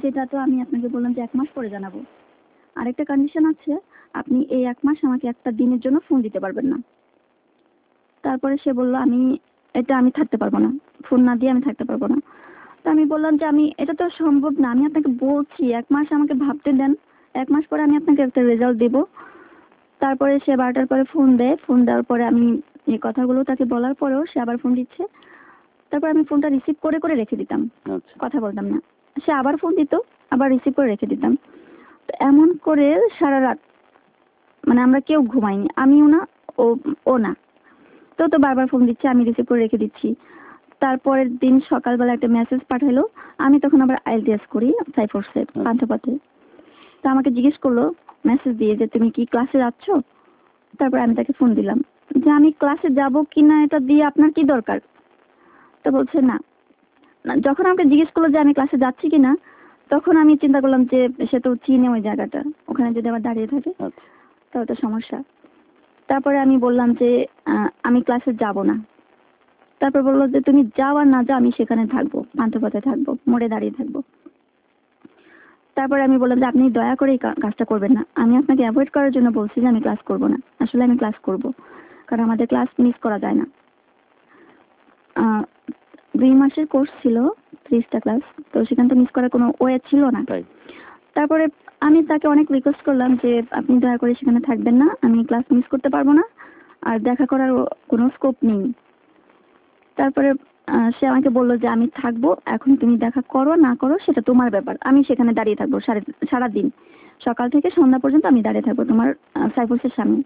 যেটা তো আমি আপনাকে বললাম যে 1 মাস পরে জানাবো। আরেকটা কন্ডিশন আছে, আপনি এই 1 মাস আমাকে একটা দিনের জন্য ফোন দিতে পারবেন না। তারপরে সে বলল আমি থাকতে পারবো না, ফোন না দিয়ে আমি থাকতে পারবো না। তো আমি বললাম যে এটা তো সম্ভব না, আমি আপনাকে বলছি 1 মাস আমাকে ভাবতে দেন, 1 মাস পরে আমি আপনাকে একটা রেজাল্ট দেবো। তারপরে সে 12টার পরে ফোন দেয়, ফোন দেওয়ার পরে আমি এই কথাগুলো তাকে বলার পরেও সে আবার ফোন দিচ্ছে। তারপর আমি ফোনটা রিসিভ করে করে রেখে দিতাম, কথা বলতাম না। সে আবার ফোন দিত, আবার রিসিভ করে রেখে দিতাম। তো এমন করে সারা রাত, মানে আমরা কেউ ঘুমাইনি, আমিও না, ও ও না। তো বারবার ফোন দিচ্ছে, আমি রিসিভ করে রেখে দিচ্ছি। তারপরের দিন সকালবেলা একটা মেসেজ পাঠালো, আমি তখন আবার আইএলটিএস করি সাইফোর্সে পান্থপথে। তো আমাকে জিজ্ঞেস করলো মেসেজ দিয়ে যে তুমি কি ক্লাসে যাচ্ছ। তারপর আমি তাকে ফোন দিলাম যে আমি ক্লাসে যাব কিনা এটা দিয়ে আপনার কি দরকার। তো বলছে না। যখন আমাকে জিজ্ঞেস করলো যে আমি ক্লাসে যাচ্ছি কিনা, তখন আমি চিন্তা করলাম যে সে তো চিনে ওই জায়গাটা, ওখানে যদি আবার দাঁড়িয়ে থাকে তাহলে তো সমস্যা। তারপরে আমি বললাম যে আমি ক্লাসে যাব না। তারপর বললো যে তুমি যাও আর না যাও, আমি সেখানে থাকবো, পান্থপথে থাকবো, মোড়ে দাঁড়িয়ে থাকবো। তারপরে আমি বললাম যে আপনি দয়া করে এই কাজটা করবেন না, আমি আপনাকে অ্যাভয়েড করার জন্য বলছি যে আমি ক্লাস করব না। আসলে আমি ক্লাস করব, কারণ আমাদের ক্লাস মিস করা যায় না। 2 মাসের কোর্স ছিল, 30টা ক্লাস, তো সেখান থেকে মিস করার কোনো ওয়ে ছিল না। তারপরে আমি তাকে অনেক রিকোয়েস্ট করলাম যে আপনি দয়া করে সেখানে থাকবেন না, আমি ক্লাস মিস করতে পারবো না, আর দেখা করার কোনো স্কোপ নেই। তারপরে সে আমাকে বললো যে আমি থাকবো, এখন তুমি দেখা করো না করো সেটা তোমার ব্যাপার, আমি সেখানে দাঁড়িয়ে থাকবো সারাদিন, সকাল থেকে সন্ধ্যা পর্যন্ত আমি দাঁড়িয়ে থাকবো তোমার সাইফোর্সের সামনে।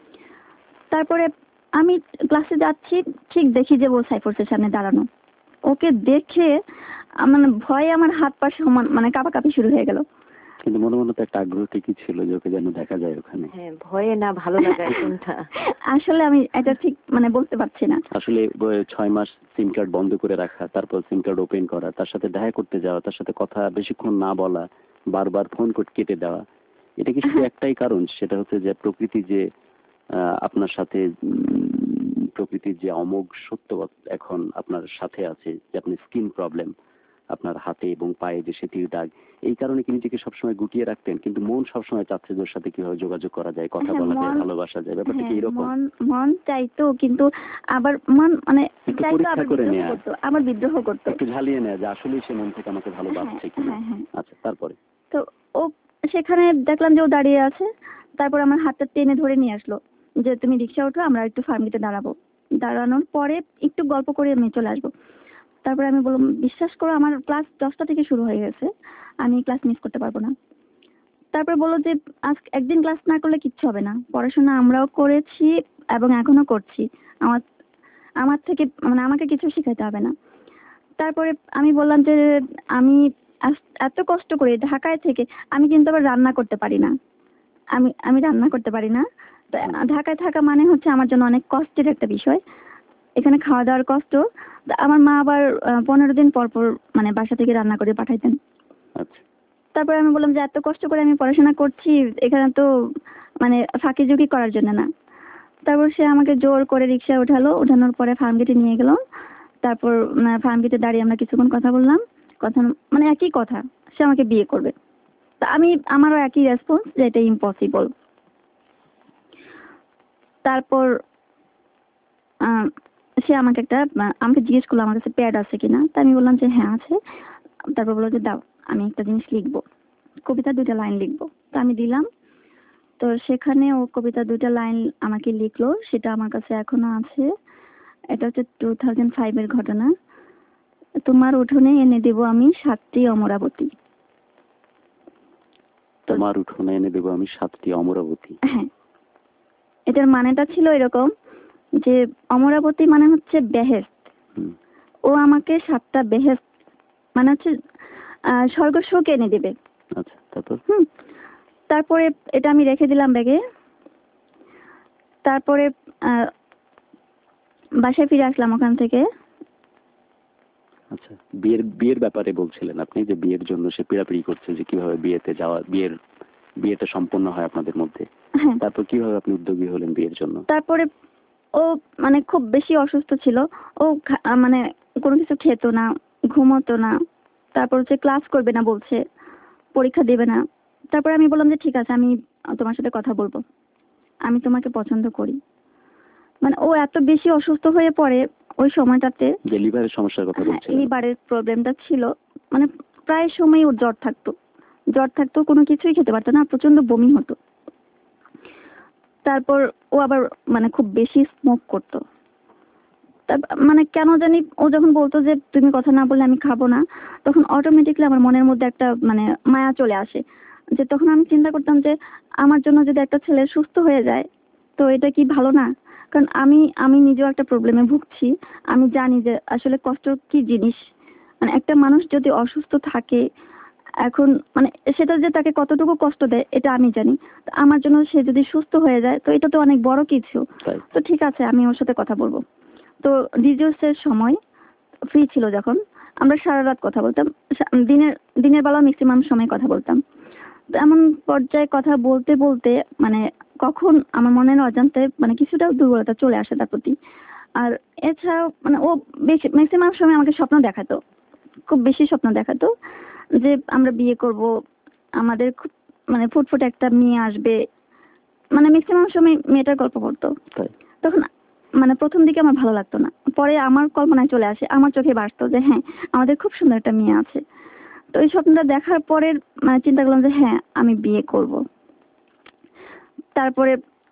তারপরে আমি ক্লাসে যাচ্ছি, ঠিক দেখি যে ও সাইফোর্সের সামনে দাঁড়ানো। ওকে দেখে মানে ভয়ে আমার হাত পা সমান মানে কাঁপাকাঁপি শুরু হয়ে গেল। কিন্তু মনে মনে তো একটা আগ্রহ ঠিকই ছিল যে ওকে যেন দেখা যায় ওখানে। হ্যাঁ, ভয়ে না ভালো লাগা কোনটা? আসলে আমি এটা ঠিক মানে বলতে পারছি না। আসলে 6 মাস সিম কার্ড বন্ধ করে রাখা, তারপর সিম কার্ড ওপেন করা, তার সাথে দেখা করতে যাওয়া, তার সাথে কথা বেশিক্ষণ না বলা, বারবার ফোন কেটে দেওয়া, এটা কি শুধু একটাই কারণ, সেটা হচ্ছে যে প্রকৃতি যে আপনার সাথে প্রকৃতির যে অমোঘ সত্য এখন আপনার সাথে আছে, যে আপনি স্কিন প্রবলেম, আপনার হাতে এবং পায়ে যে সেটির দাগ, এই কারণে কি নিজেকে সবসময় গুটিয়ে রাখতেন, কিন্তু মন সবসময় চাচ্ছে ওর সাথে কিভাবে যোগাযোগ করা যায়, কথা বলা যায়, ভালোবাসা যায়, ব্যাপারটা কি এরকম? মন চাইতো, কিন্তু আবার মন মানে চাইতো আবার বিদ্রোহ করতো, আমার বিদ্রোহ করতো, একটু ঝালিয়ে নেয় যে আসলেই সে মন থেকে আমাকে ভালোবাসছে কিনা। আচ্ছা, তারপরে তো ও সেখানে দেখলাম যে ও দাঁড়িয়ে আছে। তারপর আমার হাতটা টেনে ধরে নিয়ে আসলো যে তুমি রিক্সা ওঠো, আমরা একটু ফার্মিতে দাঁড়াবো, দাঁড়ানোর পরে একটু গল্প করে আমি চলে আসবো। তারপরে আমি বললাম বিশ্বাস করো আমার ক্লাস 10টা থেকে শুরু হয়ে গেছে, আমি ক্লাস মিস করতে পারবো না। তারপর বললো যে আজ একদিন ক্লাস না করলে কিচ্ছু হবে না, পড়াশোনা আমরাও করেছি এবং এখনো করছি, আমার আমার থেকে মানে আমাকে কিছু শেখাতে হবে না। তারপরে আমি বললাম যে আমি এত কষ্ট করে ঢাকায় থেকে আমি কিন্তু আবার রান্না করতে পারি না, আমি রান্না করতে পারি না। তো ঢাকায় থাকা মানে হচ্ছে আমার জন্য অনেক কষ্টের একটা বিষয়, এখানে খাওয়া দাওয়ার কষ্ট। আমার মা আবার 15 দিন পর পর মানে বাসা থেকে রান্না করে পাঠাইতেন। তারপরে আমি বললাম যে এত কষ্ট করে আমি পড়াশোনা করছি, এখানে তো মানে ফাঁকি ঝুঁকি করার জন্য না। তারপর সে আমাকে জোর করে রিক্সায় উঠালো, উঠানোর পরে ফার্ম গেটে নিয়ে গেল। তারপর ফার্ম গেটে দাঁড়িয়ে আমরা কিছুক্ষণ কথা বললাম, কথা মানে একই কথা, সে আমাকে বিয়ে করবে। তা আমারও একই রেসপন্স যে এটা ইম্পসিবল। তারপর সে আমাকে জিজ্ঞেস করলো আমার কাছে প্যাড আছে কিনা, তা আমি বললাম যে হ্যাঁ আছে। তারপর বললো যে দাও, আমি একটা জিনিস লিখবো, কবিতা 2টা লাইন লিখবো। তা আমি দিলাম। তো সেখানে ও কবিতা 2টা লাইন আমাকে লিখলো, সেটা আমার কাছে এখনো আছে। এটা হচ্ছে 2005-এর ঘটনা। তোমার উঠোনে এনে দেবো আমি 7টি অমরাবতী। তোমার উঠোনে এনে দেবো আমি 7টি অমরাবতী। হ্যাঁ, এটার মানেটা ছিল এরকম যে অমরাবতী মানে হচ্ছে বেহেশত। ও আমাকে 7টা বেহেশত মানে হচ্ছে স্বর্গ সুখ এনে দেবে। আচ্ছা, তারপর তারপরে এটা আমি রেখে দিলাম ব্যাগে। তারপরে বাসায় ফিরে আসলাম ওখান থেকে। আচ্ছা, বিয়ের ব্যাপারে বলছিলেন আপনি, যে বিয়ের জন্য সে পিড়াপিড়ি করছে যে কিভাবে বিয়েতে যাওয়া, বিয়েটা সম্পন্ন হয় আপনাদের মধ্যে। তারপর কিভাবে আপনি উদ্যোগী হলেন বিয়ের জন্য? তারপরে ও মানে খুব বেশি অসুস্থ ছিল, ও মানে কোনো কিছু খেতো না, ঘুমোতো না। তারপর হচ্ছে ক্লাস করবে না বলছে, পরীক্ষা দেবে না। তারপরে আমি বললাম যে ঠিক আছে, আমি তোমার সাথে কথা বলবো, আমি তোমাকে পছন্দ করি। মানে ও এত বেশি অসুস্থ হয়ে পড়ে ওই সময়টাতে। যে লিভারের সমস্যার কথা হ্যাঁ, বলছিলেন। লিভারের প্রবলেমটা ছিল। মানে প্রায় সময় ওর জ্বর থাকতো, কোনো কিছুই খেতে পারতো না, প্রচন্ড বমি হতো। তারপর ও আবার মানে খুব বেশি স্মোক করতো। মানে কেন জানি ও যখন বলতো যে তুমি কথা না বললে আমি খাবো না, তখন অটোমেটিকলি আমার মনের মধ্যে একটা মানে মায়া চলে আসে। যে তখন আমি চিন্তা করতাম যে আমার জন্য যদি একটা ছেলে সুস্থ হয়ে যায় তো এটা কি ভালো না? কারণ আমি আমি নিজেও একটা প্রবলেমে ভুগছি। আমি জানি যে আসলে কষ্ট কি জিনিস। মানে একটা মানুষ যদি অসুস্থ থাকে, এখন মানে সেটা যে তাকে কতটুকু কষ্ট দেয় এটা আমি জানি। তো আমার জন্য সে যদি সুস্থ হয়ে যায় তো এটা তো অনেক বড় কিছু। তাই তো ঠিক আছে, আমি ওর সাথে কথা বলবো। তো ডিজোর্সের সময় ফ্রি ছিল যখন, আমরা সারা রাত কথা বলতাম। দিনের দিনের বেলা ম্যাক্সিমাম সময় কথা বলতাম। তো এমন পর্যায়ে কথা বলতে বলতে মানে কখন আমার মনের অজান্তে মানে কিছুটা দুর্বলতা চলে আসে তার প্রতি। আর এছাড়াও মানে ও ম্যাক্সিমাম সময় আমাকে স্বপ্ন দেখাতো, খুব বেশি স্বপ্ন দেখাতো যে আমরা বিয়ে করব, আমাদের খুব মানে ফুটফুটে একটা মেয়ে আসবে। মানে ম্যাক্সিমাম সময় মেয়েটার গল্প করতো। তাই তখন মানে প্রথম দিকে আমার ভালো লাগতো না, পরে আমার কল্পনায় চলে আসে, আমার চোখে ভাসতো যে হ্যাঁ আমাদের খুব সুন্দর একটা মেয়ে আছে। তো এই স্বপ্নটা দেখার পরে মানে চিন্তা করলাম যে হ্যাঁ আমি বিয়ে করব। তারপরে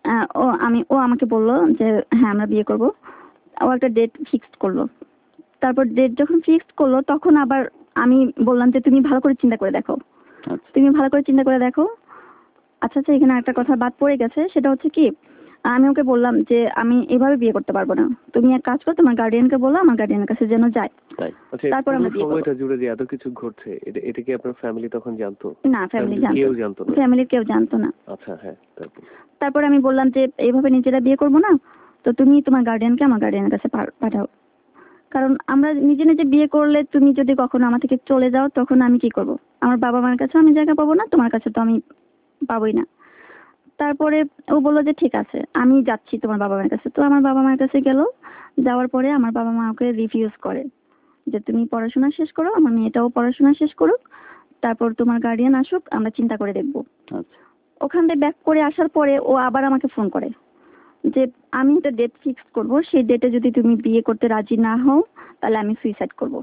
ও আমাকে বললো যে হ্যাঁ আমরা বিয়ে করব। ও একটা ডেট ফিক্সড করলো। তারপর ডেট যখন ফিক্সড করলো তখন আবার আমি বললাম যে তুমি ভালো করে চিন্তা করে দেখো, আচ্ছা তুমি ভালো করে চিন্তা করে দেখো। আচ্ছা আচ্ছা, এখানে একটা কথা বাদ পড়ে গেছে, সেটা হচ্ছে কি আমি ওকে বললাম যে আমি এভাবে বিয়ে করতে পারবো না, তুমি এক কাজ করো তোমার গার্ডিয়ানকে বলো আমার গার্ডিয়ানের কাছে যেন যায়। তাই আচ্ছা, এই তারপর পুরো আমরা বিয়ে করবো। সময়টা জুড়ে যে এত কিছু ঘটছে, এটা কি আপনার ফ্যামিলি তখন জানতো? না, ফ্যামিলি ফ্যামিলির কেউ জানতো, জানতো না? ফ্যামিলির কেউ জানতো না। আচ্ছা, হ্যাঁ, তারপর? তারপর আমি বললাম যে এইভাবে নিজেরা বিয়ে করবো না, তো তুমি তোমার গার্ডিয়ানকে আমার গার্ডিয়ানের কাছে পাঠাও। কারণ আমরা নিজে নিজে বিয়ে করলে তুমি যদি কখনো আমার থেকে চলে যাও তখন আমি কি করব? আমার বাবা মার কাছে আমি জায়গা পাবো না, তোমার কাছে তো আমি পাবোই না। তারপরে ও বললো যে ঠিক আছে আমি যাচ্ছি তোমার বাবা মায়ের কাছে। তো আমার বাবা মায়ের কাছে গেল। যাওয়ার পরে আমার বাবা মা ওকে রিফিউজ করে যে তুমি পড়াশোনা শেষ করো, আমার মেয়েটাও পড়াশোনা শেষ করুক, তারপর তোমার গার্ডিয়ান আসুক, আমরা চিন্তা করে দেখবো। আচ্ছা ওখান থেকে ব্যাক করে আসার পরে ও আবার আমাকে ফোন করে যে আমি একটা ডেট ফিক্স করব, সেই ডেটে যদি তুমি বিয়ে করতে রাজি না হও তাহলে আমি সুইসাইড করব।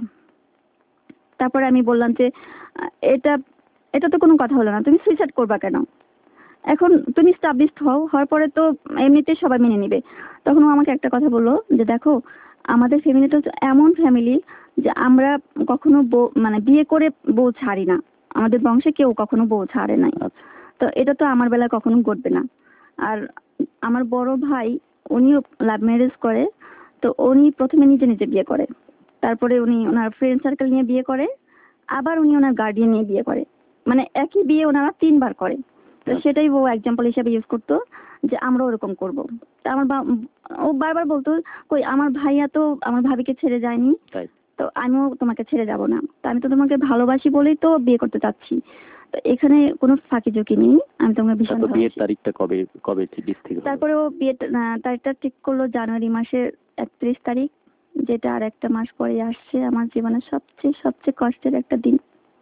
তারপরে আমি বললাম যে এটা এটা তো কোনো কথা হলো না, তুমি সুইসাইড করবা কেন? এখন তুমি স্টাবলিশড হওয়ার পরে তো এমনিতেই সবাই মেনে নিবে। তখন ও আমাকে একটা কথা বললো যে দেখো আমাদের ফ্যামিলিটা তো এমন ফ্যামিলি যে আমরা কখনো বউ মানে বিয়ে করে বউ ছাড়ি না, আমাদের বংশে কেউ কখনো বউ ছাড়ে নাই। আচ্ছা তো এটা তো আমার বেলায় কখনো ঘটবে না। আর আমার বড় ভাই উনিও লাভ ম্যারেজ করে। তো উনি প্রথমে নিজে নিজে বিয়ে করে, তারপরে উনি ওনার ফ্রেন্ড সার্কেল নিয়ে বিয়ে করে, আবার উনি ওনার গার্ডিয়ান নিয়ে বিয়ে করে। মানে একই বিয়ে ওনারা 3 বার করে। তো সেটাই ও এক্সাম্পল হিসেবে ইউজ করতো যে আমরা ওরকম করব। তা ও বারবার বলতো কই আমার ভাইয়া তো আমার ভাবিকে ছেড়ে যায়নি, তাই তো আমিও তোমাকে ছেড়ে যাব না, তো আমি তো তোমাকে ভালোবাসি বলেই তো বিয়ে করতে চাচ্ছি, তো এখানে কোনো ফাঁকি ঝুঁকি নেই, আমি তোমাকে ভীষণ তারপর বিয়ের ভালোবাসি। তারিখটা কবে কবে ঠিক স্থির হলো? তারপরে ও বিয়ের তারিখটা ঠিক করলো জানুয়ারি মাসের 31 তারিখ, যেটা আর একটা মাস পরে আসছে আমার জীবনের সবচেয়ে সবচেয়ে কষ্টের একটা দিন,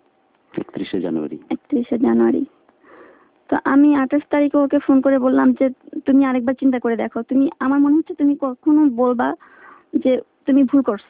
31শে জানুয়ারি। 31শে জানুয়ারি। তো আমি 28 তারিখে ওকে ফোন করে বললাম যে তুমি আরেকবার চিন্তা করে দেখো, তুমি আমার মনে হচ্ছে তুমি কখনো বলবা যে তুমি ভুল করছো।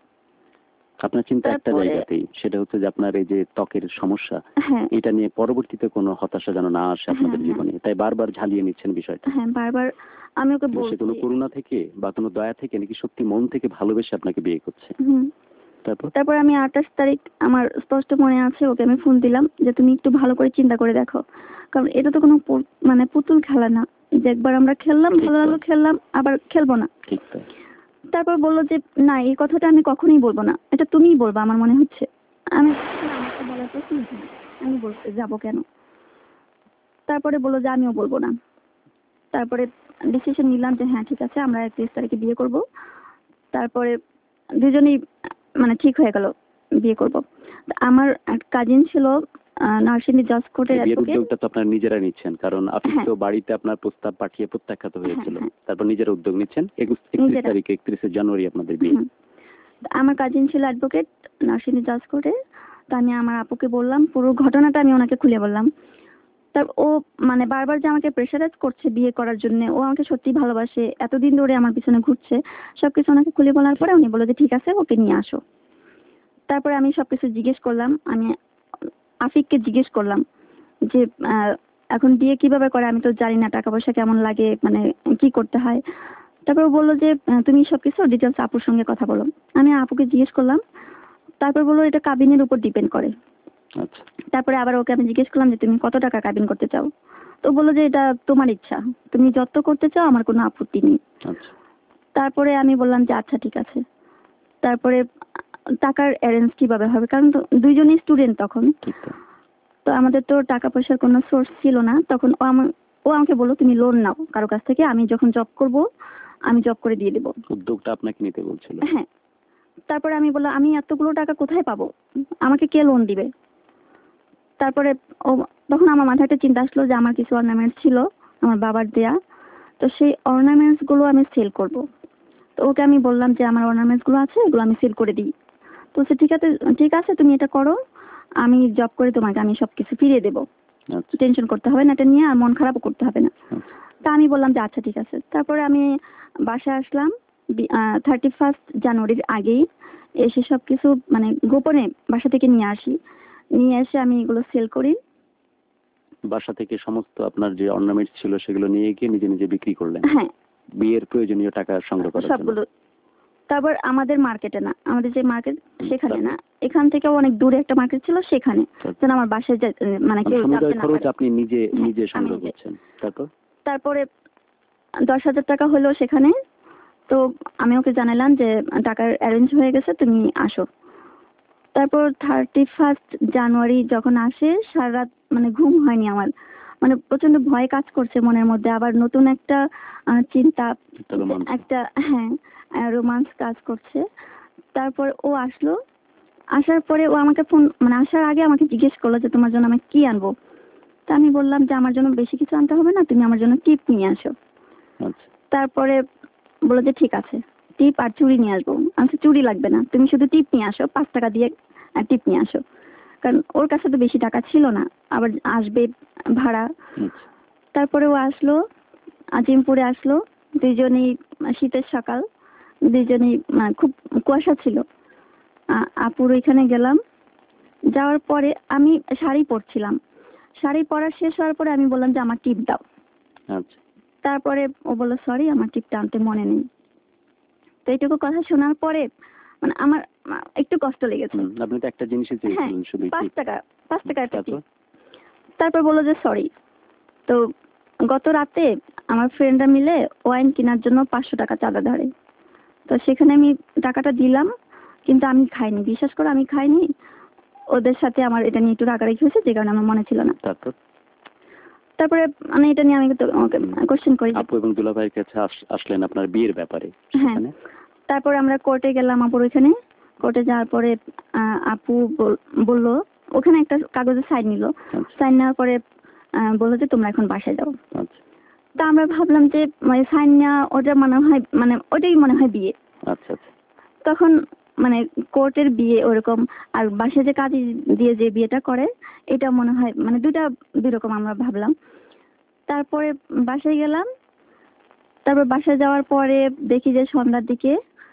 আপনার চিন্তা একটা তারপরে জায়গাতেই, সেটা হচ্ছে যে আপনার এই যে ত্বকের সমস্যা, হ্যাঁ এটা নিয়ে পরবর্তীতে কোনো হতাশা যেন না আসে আপনাদের হ্যাঁ, জীবনে, তাই বারবার ঝালিয়ে নিচ্ছেন বিষয়টা। হ্যাঁ বারবার আমি ওকে সে কোনো বলছি। করুণা থেকে বা কোনো দয়া থেকে নাকি সত্যি মন থেকে ভালোবেসে আপনাকে বিয়ে করছে? হুম। তারপর তারপর আমি 28 তারিখ আমার স্পষ্ট মনে আছে ওকে আমি ফোন দিলাম যে তুমি একটু ভালো করে চিন্তা করে দেখো, কারণ এটা তো কোনো মানে পুতুল খেলা না যে একবার আমরা খেললাম ঠিক ভালো তাই। ভালো খেললাম আবার খেলবো না। ঠিক তাই। তারপর বললো যে না এই কথাটা আমি কখনোই বলবো না, এটা তুমিই বলবা আমার মনে হচ্ছে। আমি আমাকে বলার প্রশ্ন উঠে না, আমি বলতে যাবো কেন? তারপরে বললো যে আমিও বলবো না। তারপরে ডিসিশন নিলাম যে হ্যাঁ ঠিক আছে আমরা 31 তারিখে বিয়ে করব। তারপরে দুজনেই মানে ঠিক হয়ে গেল বিয়ে করব। আমার কাজিন ছিল নরসিংদী জজ কোর্টের এই বিয়ের অ্যাডভোকেট। উদ্যোগটা তো আপনারা নিজেরা নিচ্ছেন, কারণ আফিফ হ্যাঁ। তো বাড়িতে আপনার প্রস্তাব পাঠিয়ে প্রত্যাখ্যাত হয়েছিল। হ্যাঁ। তারপর নিজেরা উদ্যোগ নিচ্ছেন। 31 নিজেরা। তারিখে 31শে জানুয়ারি আপনাদের বিয়ে। হুম। আমার কাজিন ছিল অ্যাডভোকেট নরসিংদী জজ কোর্টে। তো আমি আমার আপুকে বললাম, পুরো ঘটনাটা আমি ওনাকে খুলে বললাম। তার ও মানে বারবার যে আমাকে প্রেশারাইজ করছে বিয়ে করার জন্য, ও আমাকে সত্যি ভালোবাসে, এতদিন ধরে আমার পিছনে ঘুরছে, সবকিছু ওনাকে খুলে বলার পরে উনি বললো যে ঠিক আছে, ওকে নিয়ে আসো। তারপরে আমি সবকিছু জিজ্ঞেস করলাম, আমি আফিককে জিজ্ঞেস করলাম যে এখন বিয়ে কিভাবে করে, আমি তো জানি না, টাকা পয়সা কেমন লাগে, মানে কি করতে হয়। তারপর ও বললো যে তুমি সবকিছু ডিটেলস আপুর সঙ্গে কথা বলো। আমি আপুকে জিজ্ঞেস করলাম, তারপর বললো এটা কাবিনের উপর ডিপেন্ড করে। আচ্ছা তারপরে আবার ওকে আমি জিজ্ঞেস করলাম যে তুমি কত টাকা কাবিন করতে চাও। তো বললো যে এটা তোমার ইচ্ছা, তুমি যত করতে চাও, আমার কোনো আপত্তি নেই। আচ্ছা তারপরে আমি বললাম যে আচ্ছা ঠিক আছে। তারপরে টাকার অ্যারেঞ্জ কিভাবে হবে, কারণ তো দুইজনই স্টুডেন্ট তখন, ঠিক তো। তো আমাদের তো টাকা পয়সার কোনো সোর্স ছিল না তখন। ও আমাকে বললো তুমি লোন নাও কারো কাছ থেকে, আমি যখন জব করব আমি জব করে দিয়ে দেবো। উদ্যোগটা আপনাকে নিতে বলছিল। হ্যাঁ। তারপরে আমি বললাম আমি এতগুলো টাকা কোথায় পাবো, আমাকে কে লোন দিবে। তারপরে ও তখন আমার মাথায় একটা চিন্তা আসলো যে আমার কিছু অর্নামেন্টস ছিল আমার বাবার দেয়া, তো সেই অর্নামেন্টস গুলো আমি সেল করব। তো ওকে আমি বললাম যে আমার অর্নামেন্টস গুলো আছে, এগুলো আমি সেল করে দিই। তো সে ঠিক আছে তুমি এটা করো, আমি জব করে তোমাকে আমি সবকিছু ফিরিয়ে দেবো, আচ্ছা টেনশন করতে হবে না এটা নিয়ে, আর মন খারাপও করতে হবে না। আচ্ছা তা আমি বললাম যে আচ্ছা ঠিক আছে। তারপরে আমি বাসায় আসলাম 31 জানুয়ারির আগেই, এসে সবকিছু মানে গোপনে বাসা থেকে নিয়ে আসি, নিয়ে এসে আমি এগুলো সেল করি। বাসা থেকে সমস্ত আপনার যে অর্নামেন্টস ছিল সেগুলো নিয়ে গিয়ে নিজে নিজে বিক্রি করলেন হ্যাঁ, বিয়ের প্রয়োজনীয় টাকা সংগ্রহ করার জন্য। সবগুলো। তারপর আমাদের মার্কেটে না, আমাদের যে মার্কেট সেখানে না, এখান থেকে অনেক দূরে একটা মার্কেট ছিল, সেখানে যেন আমার বাসায় মানে কেউ সমুদয় জানতে না খরচ পারে। আপনি নিজে হ্যাঁ, নিজে আমি সংগ্রহ নিজে। করছেন। তারপর তারপরে 10,000 টাকা হলো সেখানে। তো আমি ওকে জানালাম যে টাকার অ্যারেঞ্জ হয়ে গেছে, তুমি আসো। তারপর 31 জানুয়ারি যখন আসে, সারা রাত মানে ঘুম হয়নি আমার, মানে প্রচন্ড ভয় কাজ করছে মনের মধ্যে, আবার নতুন একটা চিন্তা, একটা রোমাঞ্চ। একটা হ্যাঁ রোমান্স কাজ করছে। তারপর ও আসলো, আসার পরে ও আমাকে ফোন মানে আসার আগে আমাকে জিজ্ঞেস করলো যে তোমার জন্য আমি কি আনবো। তা আমি বললাম যে আমার জন্য বেশি কিছু আনতে হবে না, তুমি আমার জন্য টিপ নিয়ে আসো। আচ্ছা তারপরে বললো যে ঠিক আছে, টিপ আর চুড়ি নিয়ে আসবো। আমি বলছি, চুড়ি লাগবে না, তুমি শুধু টিপ নিয়ে আসো, 5 টাকা দিয়ে টিপ নিয়ে আসো। কারণ ওর কাছে তো বেশি টাকা ছিল না, আবার আসবে ভাড়া। আচ্ছা তারপরে ও আসলো, আজিমপুরে আসলো, দুইজনেই শীতের সকাল, দুইজনেই খুব কুয়াশা ছিল। আপুর ওইখানে গেলাম, যাওয়ার পরে আমি শাড়ি পরছিলাম, শাড়ি পরা শেষ হওয়ার পরে আমি বললাম যে আমার টিপ দাও। আচ্ছা তারপরে ও বললো সরি, আমার টিপটা আনতে মনে নেই। তো এইটুকু কথা শোনার পরে মানে আমার একটু কষ্ট লেগেছে। আপনি তো একটা জিনিসই হ্যাঁ, চেয়েছিলেন শুধু 5 টাকা, 5 টাকা একটা তারপর টিপ। তারপর বললো যে সরি। তো গত রাতে আমার ফ্রেন্ডরা মিলে ওয়াইন কেনার জন্য 500 টাকা চাঁদা ধরে। তো সেখানে আমি টাকাটা দিলাম, কিন্তু আমি খাইনি, বিশ্বাস করে আমি খাইনি। ওদের সাথে আমার এটা নিয়ে একটু রাগারাগি হয়েছে, যে কারণে আমার মনে ছিল না। তারপর তারপরে মানে এটা নিয়ে আমি কোশ্চেন করি যে আপু এবং দুলাভাইয়ের কাছে আসলেন আপনার বিয়ের ব্যাপারে হ্যাঁ। সেখানে। তারপরে আমরা কোর্টে গেলাম, আপুর ওইখানে। কোর্টে যাওয়ার পরে আপু বললো, ওখানে একটা কাগজে সাইন নিল। আচ্ছা সাইন নেওয়ার পরে বললো যে তোমরা এখন বাসায় যাও। আচ্ছা তা আমরা ভাবলাম যে মানে সাইন নেওয়া ওটা মনে হয় মানে ওটাই মনে হয় বিয়ে। আচ্ছা আচ্ছা তখন মানে কোর্টের বিয়ে ওরকম, আর বাসায় যে কাজী দিয়ে যে বিয়েটা করে এটা মনে হয় মানে দুইটা দুই রকম আমরা ভাবলাম। তারপরে বাসায় গেলাম। তারপর বাসায় যাওয়ার পরে দেখি যে সন্ধ্যার দিকে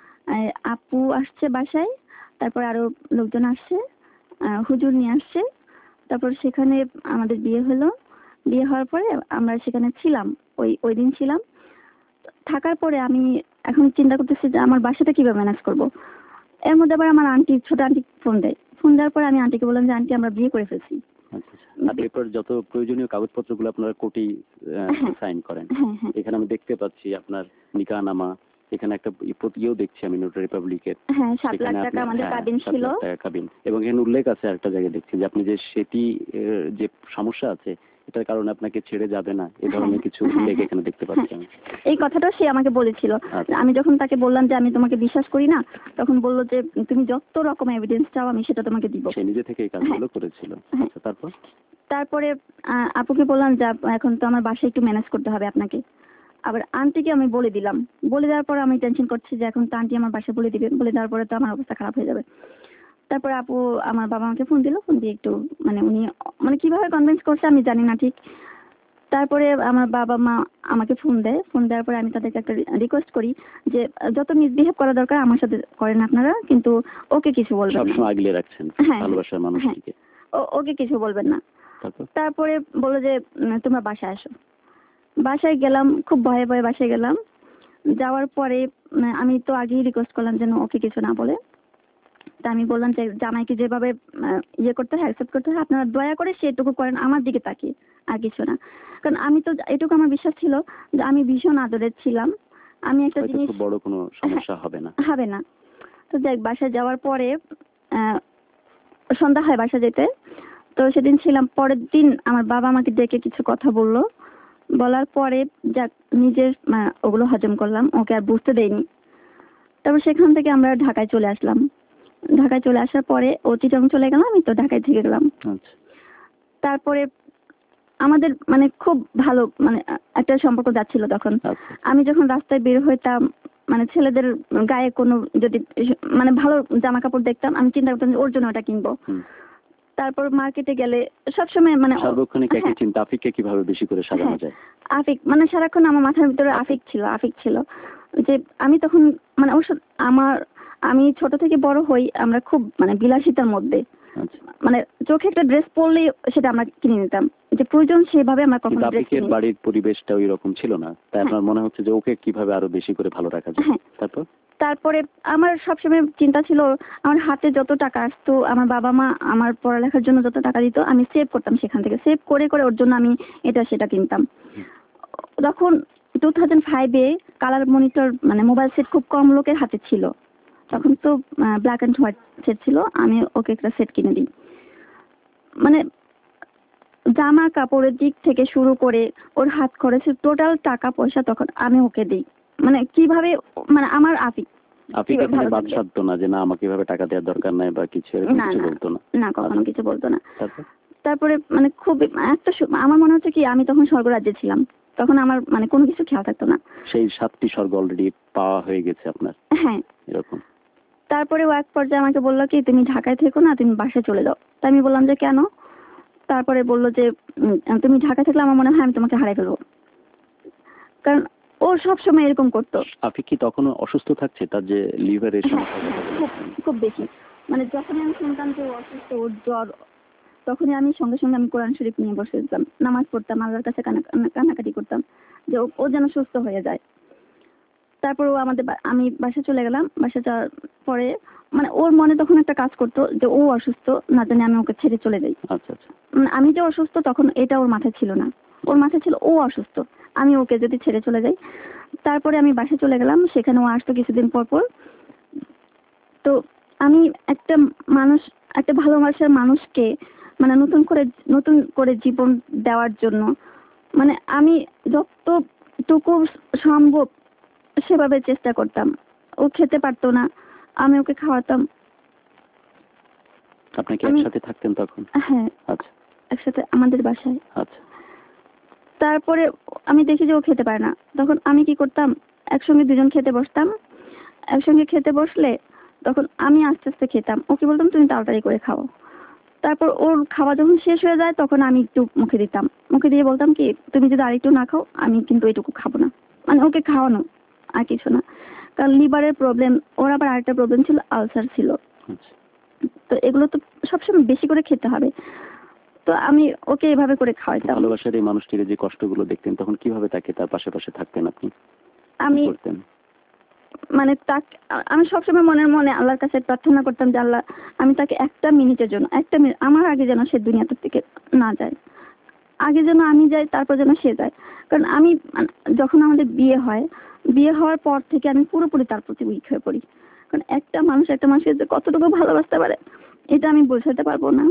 আপু আসছে বাসায়, তারপর আরো লোকজন আসছে, হুজুর নিয়ে আসছে। তারপর সেখানে আমাদের বিয়ে হলো। বিয়ে হওয়ার পরে আমরা সেখানে ছিলাম, ওই দিন ছিলাম। থাকার পরে আমি এখন চিন্তা করতেছি যে আমার বাসাটা কিভাবে ম্যানেজ করব। এর মধ্যে আবার আমার আন্টি, ছোট আন্টি ফোন দেয়। ফোন দেওয়ার পরে আমি আন্টিকে বললাম যে আন্টি আমরা বিয়ে করে ফেলছি। আচ্ছা আচ্ছা। আর এরপর যত প্রয়োজনীয় কাগজপত্রগুলো আপনারা কোর্টেই হ্যাঁ সাইন করেন। হ্যাঁ হ্যাঁ এখানে আমি দেখতে পাচ্ছি আপনার নিকাহনামা, এখানে একটা ইয়েও দেখছি আমি নোটারি পাবলিকের। হ্যাঁ, 7 লাখ সেখানে টাকা আপনি আমাদের কাবিন 7 ছিল। লাখ টাকা কাবিন, এবং এখানে উল্লেখ আছে একটা জায়গায় দেখছি যে আপনি যে সেটি যে সমস্যা আছে এটার কারণে আপনাকে ছেড়ে যাবে না, এ ধরনের কিছু উল্লেখ এখানে দেখতে পাচ্ছি আমি। এই কথাটা সে আমাকে বলেছিল। আচ্ছা। আমি যখন তাকে বললাম যে আমি তোমাকে বিশ্বাস করি না, তখন বললো যে তুমি যত রকম এভিডেন্স চাও আমি সেটা তোমাকে দিব। সে নিজে থেকে এই কাজগুলো করেছিল। হ্যাঁ। আচ্ছা তারপর তারপরে আপুকে বললাম যে এখন তো আমার বাসায় একটু ম্যানেজ করতে হবে আপনাকে। আবার আন্টিকে আমি বলে দিলাম। বলে দেওয়ার পর আমি টেনশন করছি যে এখন তো আন্টি আমার বাসায় বলে দিবে, বলে দেওয়ার পরে তো আমার অবস্থা খারাপ হয়ে যাবে। তারপর আপু আমার বাবা আমাকে ফোন দিল, ফোন দিয়ে একটু মানে উনি মানে কিভাবে কনভিন্স করছে আমি জানি না ঠিক। তারপরে আমার বাবা মা আমাকে ফোন দেয়, ফোন দেওয়ার পরে আমি তাদেরকে একটা রিকোয়েস্ট করি যে যত মিসবিহেভ করা দরকার আমার সাথে করেন আপনারা, কিন্তু ওকে কিছু বলবেন না। সবসময় আগলে রাখছেন হ্যাঁ, ভালোবাসার হ্যাঁ, মানুষটিকে। ওকে কিছু বলবেন না। তারপর তারপরে বললো যে তোমরা বাসায় আসো। বাসায় গেলাম, খুব ভয়ে ভয়ে বাসায় গেলাম। যাওয়ার পরে আমি তো আগেই রিকোয়েস্ট করলাম যেন ওকে কিছু না বলে। তা আমি বললাম যে জামাইকে যেভাবে ইয়ে করতে হয়, অ্যাকসেপ্ট করতে হয়, আপনারা দয়া করে সেটুকু করেন আমার দিকে তাকিয়ে, আর কিছু না। কারণ আমি তো এটুকু আমার বিশ্বাস ছিল যে আমি ভীষণ আদরের ছিলাম। আমি একটা হয়তো জিনিস খুব বড় কোনো সমস্যা হবে না। হবে না। তো যাক, বাসায় যাওয়ার পরে আহ, সন্ধ্যা হয় বাসা যেতে। তো সেদিন ছিলাম, পরের দিন আমার বাবা আমাকে ডেকে কিছু কথা বললো। বলার পরে যাক নিজের ওগুলো হজম করলাম, ওকে আর বুঝতে দেয়নি। তারপর সেখান থেকে আমরা ঢাকায় চলে আসলাম। ঢাকায় চলে আসার পরে ও চিটাং চলে গেলাম, আমি তো ঢাকায় থেকে গেলাম। আচ্ছা তারপরে আমাদের মানে খুব ভালো মানে একটা সম্পর্ক যাচ্ছিল তখন। আচ্ছা আমি যখন রাস্তায় বের হইতাম, মানে ছেলেদের গায়ে কোনো যদি মানে ভালো জামা কাপড় দেখতাম, আমি চিন্তা করতাম যে ওর জন্য ওটা কিনবো। হুম। তারপর মার্কেটে গেলে সবসময় মানে সার্বক্ষণিক একই হ্যাঁ, চিন্তা, আফিককে কিভাবে বেশি করে সাজানো হ্যাঁ, যায়। আফিক মানে সারাক্ষণ আমার মাথার ভিতরে আফিক ছিল, আফিক ছিল। যে আমি তখন মানে ওর সাথে আমি ছোট থেকে বড় হই আমরা খুব মানে বিলাসিতার মধ্যে। আচ্ছা, মানে চোখে একটা ড্রেস পরলেই সেটা আমরা কিনে নিতাম, যে প্রয়োজন সেভাবে আমরা কিন্তু কখনো ড্রেস আফিকের কিনি। বাড়ির পরিবেশটা ওই রকম ছিল না, তাই হ্যাঁ, আপনার মনে হচ্ছে যে ওকে কিভাবে আরো বেশি করে ভালো রাখা যায়। হ্যাঁ। তারপর তারপরে আমার সবসময় চিন্তা ছিল আমার হাতে যত টাকা আসতো, আমার বাবা মা আমার পড়ালেখার জন্য যত টাকা দিত আমি সেভ করতাম, সেখান থেকে সেভ করে করে ওর জন্য আমি এটা সেটা কিনতাম। তখন 2005-এ কালার মনিটর মানে মোবাইল সেট খুব কম লোকের হাতে ছিল। তখন তো ব্ল্যাক অ্যান্ড হোয়াইট সেট ছিল, আমি ওকে একটা সেট কিনে দিই। মানে জামা কাপড়ের দিক থেকে শুরু করে ওর হাত খরচের টোটাল টাকা পয়সা তখন আমি ওকে দিই। মানে কিভাবে মানে আমার আফিক আফিক কিভাবে এখানে ভালো বাদ থাকবে। সাধতো না যে না আমাকে এভাবে টাকা দেওয়ার দরকার নাই বা কিছু এরকম না কিছু না বলতো না। না, কখনো কিছু বলতো না। তারপর তারপরে মানে খুব একটা আমার মনে হচ্ছে কি আমি তখন স্বর্গরাজ্যে ছিলাম, তখন আমার মানে কোনো কিছু খেয়াল থাকতো না। সেই 7টি স্বর্গ অলরেডি পাওয়া হয়ে গেছে আপনার, হ্যাঁ। এরকম। তারপরে ও এক পর্যায়ে আমাকে বললো কি তুমি ঢাকায় থেকো না, তুমি বাসায় চলে যাও। তাই আমি বললাম যে কেন? তারপরে বললো যে তুমি ঢাকায় থাকলে আমার মনে হয় আমি তোমাকে হারাই ফেলবো। কারণ ও সবসময় এরকম করতো। আফিক কি তখনও অসুস্থ থাকছে, তার যে লিভারের হ্যাঁ, সমস্যা কথা খুব বলেছেন? খুব বেশি। মানে যখনই আমি শুনতাম যে ও অসুস্থ, ওর জ্বর, তখনই আমি সঙ্গে সঙ্গে আমি কোরআন শরীফ নিয়ে বসে যেতাম, নামাজ পড়তাম, আল্লাহর কাছে কান্নাকাটি করতাম যে ও যেন সুস্থ হয়ে যায়। তারপর ও আমি বাসায় চলে গেলাম। বাসায় যাওয়ার পরে মানে ওর মনে তখন একটা কাজ করতো যে ও অসুস্থ, না জানি আমি ওকে ছেড়ে চলে যাই। আচ্ছা আচ্ছা। আমি যে অসুস্থ তখন এটা ওর মাথায় ছিল না, ওর মাথায় ছিল ও অসুস্থ, আমি ওকে যদি ছেড়ে চলে যাই। তারপরে আমি বাসায় চলে গেলাম, সেখানে ও আসতো কিছুদিন পর পর। তো আমি একটা মানুষ, একটা ভালোবাসার মানুষকে মানে নতুন করে জীবন দেওয়ার জন্য মানে আমি যতটুকু সম্ভব সেভাবে চেষ্টা করতাম। ও খেতে পারতো না, আমি ওকে খাওয়াতাম। আপনি কি আমি একসাথে থাকতেন তখন? হ্যাঁ, আচ্ছা একসাথে আমাদের বাসায়। আচ্ছা। তারপরে আমি দেখি যে ও খেতে পারে না, তখন আমি কি করতাম, একসঙ্গে দুজন খেতে বসতাম। একসঙ্গে খেতে বসলে তখন আমি আস্তে আস্তে খেতাম, ওকে বলতাম তুমি তাড়াতাড়ি করে খাও। তারপর ওর খাওয়া যখন শেষ হয়ে যায় তখন আমি একটু মুখে দিতাম, মুখে দিয়ে বলতাম কি তুমি যদি আরেকটু না খাও আমি কিন্তু এটুকু খাবো না। মানে ওকে খাওয়ানো, আর কিছু না। কারণ লিভারের প্রবলেম, ওর আবার আরেকটা প্রবলেম ছিল, আলসার ছিল। আচ্ছা। তো এগুলো তো সবসময় বেশি করে খেতে হবে। তো আমি ওকে এভাবে করে খাওয়াইতাম। ভালোবাসার এই মানুষটির যে কষ্টগুলো দেখতেন তখন কিভাবে তাকে তার পাশে পাশে থাকতেন আপনি, কি আমি করতেন? মানে আমি সবসময় মনের মনে আল্লাহর কাছে প্রার্থনা করতাম যে আল্লাহ আমি তাকে একটা মিনিটের জন্য, একটা মিনিট আমার আগে যেন সে দুনিয়াটা থেকে না যায়, আগে যেন আমি যাই তারপর যেন সে যায়। কারণ আমি যখন আমাদের বিয়ে হওয়ার পর থেকে আমি পুরোপুরি তার প্রতি উইক হয়ে পড়ি। কারণ একটা মানুষকে যে কতটুকু ভালোবাসতে পারে এটা আমি বোঝাতে পারবো না।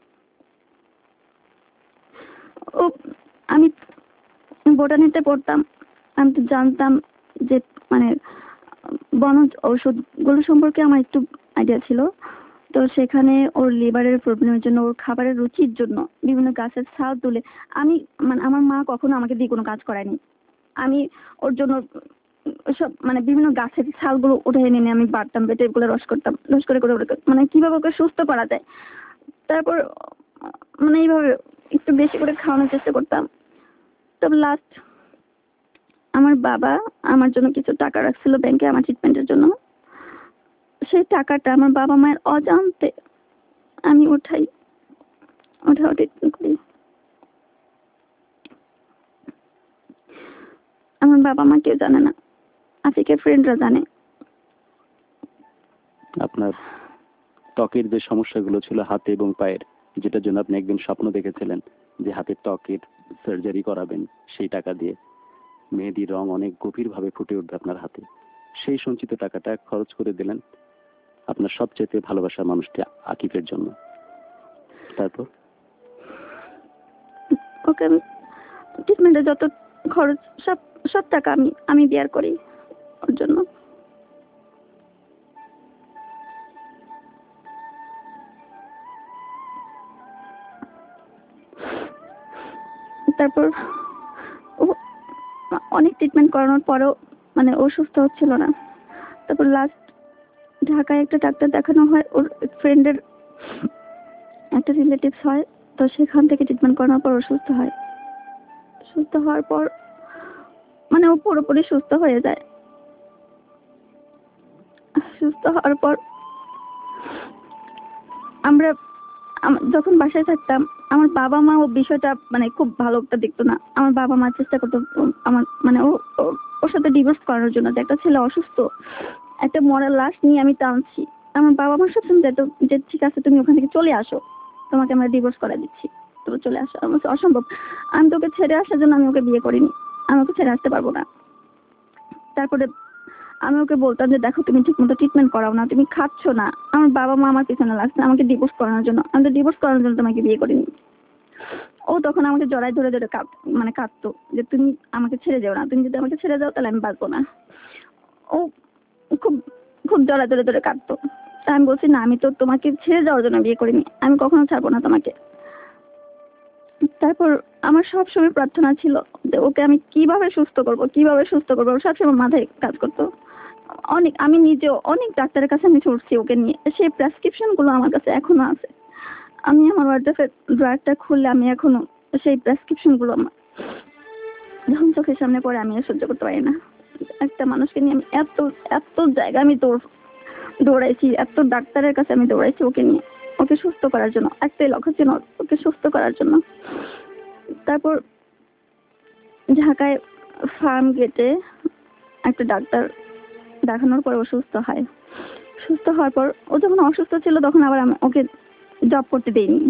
ও আমি বোটানিতে পড়তাম, আমি তো জানতাম যে মানে বনজ ঔষধগুলো সম্পর্কে আমার একটু আইডিয়া ছিল। তো সেখানে ওর লিভারের প্রবলেমের জন্য, ওর খাবারের রুচির জন্য বিভিন্ন গাছের ছাল তুলে আমি মানে আমার মা কখনো আমাকে দিয়ে কোনো কাজ করায়নি। আমি ওর জন্য সব মানে বিভিন্ন গাছের ছালগুলো উঠে এনে আমি বাটতাম, বেটে এগুলো রস করতাম, রস করে করে মানে কিভাবে ওকে সুস্থ করা যায়। তারপর মানে এইভাবে একটু বেশি করে খাওয়ানোর চেষ্টা করতাম। তবে লাস্ট আমার বাবা আমার জন্য কিছু টাকা রাখছিল ব্যাংকে আমার ট্রিটমেন্টের জন্য। সেই টাকাটা আমার বাবা মায়ের অজান্তে আমি ওঠাও ট্রিটমেন্ট করি। আমার বাবা মা কেউ জানে না, আফিকের ফ্রেন্ডরা জানে। আপনার ত্বকের যে সমস্যাগুলো ছিল হাতে এবং পায়ের, যেটার জন্য আপনি একদিন স্বপ্ন দেখেছিলেন যে হাতের ত্বকের সার্জারি করাবেন, সেই টাকা দিয়ে মেহেদির রং অনেক গভীরভাবে ফুটে উঠবে আপনার হাতে, সেই সঞ্চিত টাকাটা খরচ করে দিলেন আপনার সবচেয়ে ভালোবাসার মানুষটি আকিফের জন্য। তারপর ওকে আমি ট্রিটমেন্টে যত খরচ সব সব টাকা আমি বিয়ার করি ওর জন্য। তারপর ও অনেক ট্রিটমেন্ট করানোর পরেও মানে ও সুস্থ হচ্ছিল না। তারপর লাস্ট ঢাকায় একটা ডাক্তার দেখানো হয়, ওর ফ্রেন্ডের একটা রিলেটিভস হয়, তো সেখান থেকে ট্রিটমেন্ট করানোর পর ও সুস্থ হয়। সুস্থ হওয়ার পর মানে ও পুরোপুরি সুস্থ হয়ে যায়। সুস্থ হওয়ার পর আমরা যখন বাসায় থাকতাম, আমার বাবা মা ও বিষয়টা মানে খুব ভালো একটা দেখতো না। আমার বাবা মা চেষ্টা করতো আমার মানে ওর সাথে ডিভোর্স করানোর জন্য, যে একটা ছেলে অসুস্থ, একটা মরা লাশ নিয়ে আমি টানছি। আমার বাবা মা সবসময় যেত যে ঠিক আছে তুমি ওখান থেকে চলে আসো, তোমাকে আমরা ডিভোর্স করে দিচ্ছি, তুমি চলে আসো। আমার কাছে অসম্ভব, আমি তোকে ছেড়ে আসার জন্য আমি ওকে বিয়ে করিনি, আমি ওকে ছেড়ে আসতে পারবো না। তারপরে আমি ওকে বলতাম যে দেখো তুমি ঠিক মতো ট্রিটমেন্ট করাও না, তুমি খাচ্ছ না। আমার বাবা মা আমার পিছনে লাগছে আমাকে ডিভোর্স করানোর জন্য, আমি তো ডিভোর্স করানোর জন্য তোমাকে বিয়ে করিনি। ও তখন আমাকে জড়ায় ধরে ধরে মানে কাঁদতো যে তুমি আমাকে ছেড়ে যাও না, তুমি যদি আমাকে ছেড়ে যাও তাহলে আমি বাঁচবো না। ও খুব খুব জড়ায় ধরে ধরে কাঁদতো। তা আমি বলছি না, আমি তো তোমাকে ছেড়ে যাওয়ার জন্য বিয়ে করিনি, আমি কখনো ছাড়বো না তোমাকে। তারপর আমার সবসময় প্রার্থনা ছিল যে ওকে আমি কিভাবে সুস্থ করবো, কিভাবে সুস্থ করবো, সবসময় মাথায় কাজ করতো। আমি নিজেও অনেক ডাক্তারের কাছে আমি ছুটছি ওকে নিয়ে, সেই প্রেসক্রিপশন গুলো আমার কাছে এখনো আছে। আমি আমার ওয়ার্ডরোবের ড্রয়ারটা খুললে আমি এখনো সেই প্রেসক্রিপশন গুলো আমার যখন চোখের সামনে পড়ে আমি আর সহ্য করতে পারি না। একটা মানুষকে নিয়ে আমি এত এত জায়গা আমি দৌড়াইছি, এত ডাক্তারের কাছে আমি দৌড়াইছি ওকে নিয়ে, ওকে সুস্থ করার জন্য। একটাই লক্ষ্য ছিল ওকে সুস্থ করার জন্য। তারপর ঢাকায় ফার্ম গেটে একটা ডাক্তার দেখানোর পর ও সুস্থ হয়। সুস্থ হওয়ার পর ও যখন অসুস্থ ছিল তখন আবার আমি ওকে জব করতে দেইনি।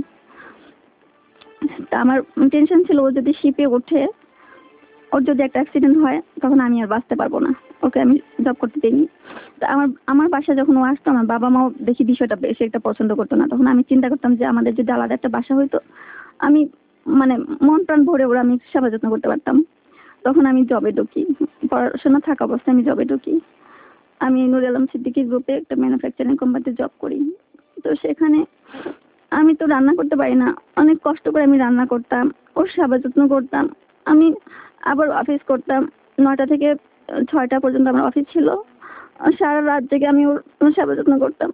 তা আমার টেনশন ছিল ও যদি শিপে ওঠে, ওর যদি একটা অ্যাক্সিডেন্ট হয় তখন আমি আর বাঁচতে পারবো না, ওকে আমি জব করতে দেইনি। তা আমার বাসা যখন ও আসতো আমার বাবা মাও দেখি বিষয়টা বেশি একটা পছন্দ করতো না। তখন আমি চিন্তা করতাম যে আমাদের যদি আলাদা একটা বাসা হইতো, আমি মানে মন প্রাণ ভরে ওরা আমি সেবা যত্ন করতে পারতাম। তখন আমি জবে ঢুকি, পড়াশোনা থাকা অবস্থায় আমি জবে ঢুকি। আমি নুর আলম সিদ্দিকী গ্রুপে একটা ম্যানুফ্যাকচারিং কোম্পানিতে জব করি। তো সেখানে আমি তো রান্না করতে পারি না, অনেক কষ্ট করে আমি রান্না করতাম, ওর সেবা যত্ন করতাম। আমি আবার অফিস করতাম, 9টা থেকে 6টা পর্যন্ত আমার অফিস ছিল। সারা রাত জেগে আমি ওর সেবা যত্ন করতাম।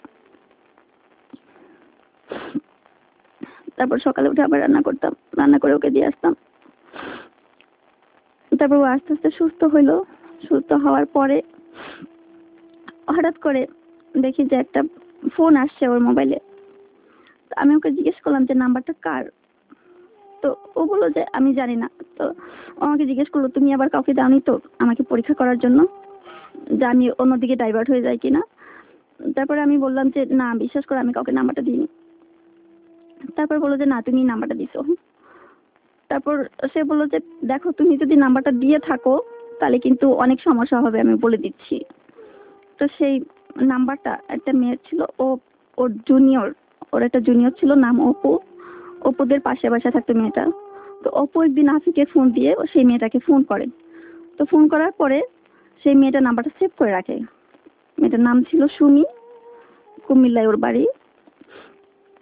তারপর সকালে উঠে আবার রান্না করতাম, রান্না করে ওকে দিয়ে আসতাম। তারপর ও আস্তে আস্তে সুস্থ হইলো। সুস্থ হওয়ার পরে হঠাৎ করে দেখি যে একটা ফোন আসছে ওর মোবাইলে। আমি ওকে জিজ্ঞেস করলাম যে নাম্বারটা কার। তো ও বললো যে আমি জানি না। তো ও আমাকে জিজ্ঞেস করলো তুমি আবার কাউকে দাওনি তো আমাকে পরীক্ষা করার জন্য, যে আমি অন্যদিকে ডাইভার্ট হয়ে যাই কিনা। তারপরে আমি বললাম যে না বিশ্বাস করে আমি কাউকে নাম্বারটা দিইনি। তারপর বললো যে না তুমি নাম্বারটা দিছো। তারপর সে বললো যে দেখো তুমি যদি নাম্বারটা দিয়ে থাকো তাহলে কিন্তু অনেক সমস্যা হবে, আমি বলে দিচ্ছি। তো সেই নাম্বারটা একটা মেয়ের ছিল, ওর জুনিয়র, ওর একটা জুনিয়র ছিল নাম অপু। অপুদের পাশে বাসা থাকতো মেয়েটা। তো অপু একদিন আফিকে ফোন দিয়ে সেই মেয়েটাকে ফোন করে। তো ফোন করার পরে সেই মেয়েটা নাম্বারটা সেভ করে রাখে। মেয়েটার নাম ছিল সুমি, কুমিল্লায় ওর বাড়ি।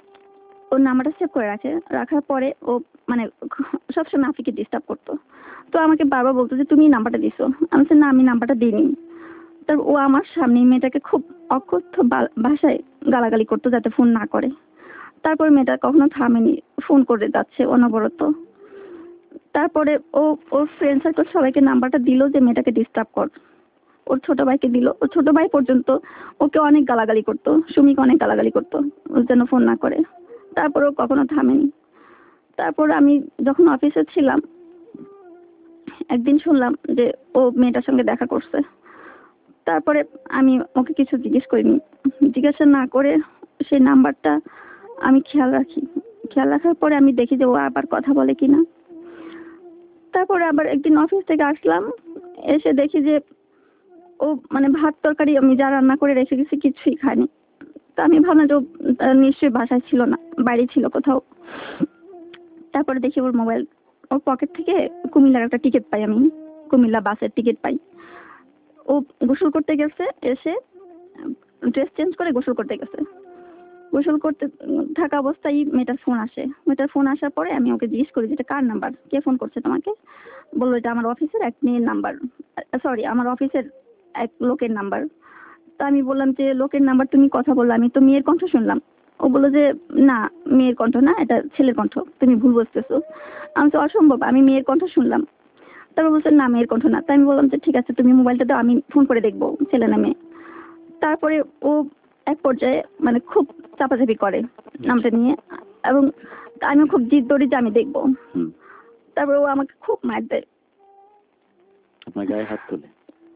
ওর নাম্বারটা সেভ করে রাখার পরে ও মানে সবসময় আফিকে ডিস্টার্ব করতো। তো আমাকে বারবার বলতো যে তুমি এই নাম্বারটা দিছো। আমি বলছি না, আমি নাম্বারটা দিইনি। তার ও আমার সামনে মেয়েটাকে খুব অকথ্য ভাষায় গালাগালি করতো যাতে ফোন না করে। তারপর মেয়েটা কখনো থামেনি, ফোন করে যাচ্ছে অনবরত। তারপরে ও ওর ফ্রেন্ড সার্কেল সবাইকে নাম্বারটা দিল যে মেয়েটাকে ডিস্টার্ব কর। ওর ছোট ভাইকে দিল, ওর ছোট ভাই পর্যন্ত ওকে অনেক গালাগালি করতো, সুমিকে অনেক গালাগালি করতো ও যেন ফোন না করে। তারপরে ও কখনো থামেনি। তারপর আমি যখন অফিসে ছিলাম, একদিন শুনলাম যে ও মেয়েটার সঙ্গে দেখা করছে। তারপরে আমি ওকে কিছু জিজ্ঞেস করিনি, জিজ্ঞাসা না করে সেই নাম্বারটা আমি খেয়াল রাখি। খেয়াল রাখার পরে আমি দেখি যে ও আবার কথা বলে কিনা। তারপরে আবার একদিন অফিস থেকে আসলাম, এসে দেখি যে ও মানে ভাত তরকারি আমি যা রান্না করে রেখে গেছি কিছুই খায়নি। তা আমি ভাবলাম যে ও নিশ্চয়ই বাসায় ছিল না, বাইরে ছিল কোথাও। তারপরে দেখি ওর মোবাইল, ওর পকেট থেকে কুমিল্লার একটা টিকিট পাই, আমি কুমিল্লা বাসের টিকিট পাই। ও গোসল করতে গেছে, এসে ড্রেস চেঞ্জ করে গোসল করতে গেছে। গোসল করতে থাকা অবস্থায় মেয়েটার ফোন আসে। মেয়েটার ফোন আসার পরে আমি ওকে জিজ্ঞেস করি যে এটা কার নাম্বার, কে ফোন করছে তোমাকে? বললো এটা আমার অফিসের এক মেয়ের নাম্বার, সরি আমার অফিসের এক লোকের নাম্বার। তা আমি বললাম যে লোকের নাম্বার তুমি কথা বললো, আমি তো মেয়ের কণ্ঠ শুনলাম। ও বললো যে না, মেয়ের কণ্ঠ না, এটা ছেলের কণ্ঠ, তুমি ভুল বুঝতেছো। আমি তো অসম্ভব, আমি মেয়ের কণ্ঠ শুনলাম। তারপর বলছে না, মেয়ের কণ্ঠ না। তাই আমি বললাম যে ঠিক আছে, তুমি মোবাইলটা দাও, আমি ফোন করে দেখবো ছেলে না মেয়ে। তারপরে ও এক পর্যায়ে মানে খুব চাপাচাপি করে নামটা নিয়ে, এবং আমি খুব জিদ ধরি যে আমি দেখবো। তারপরে ও আমাকে খুব মার দেয়, আপনার গায়ে হাত তোলে।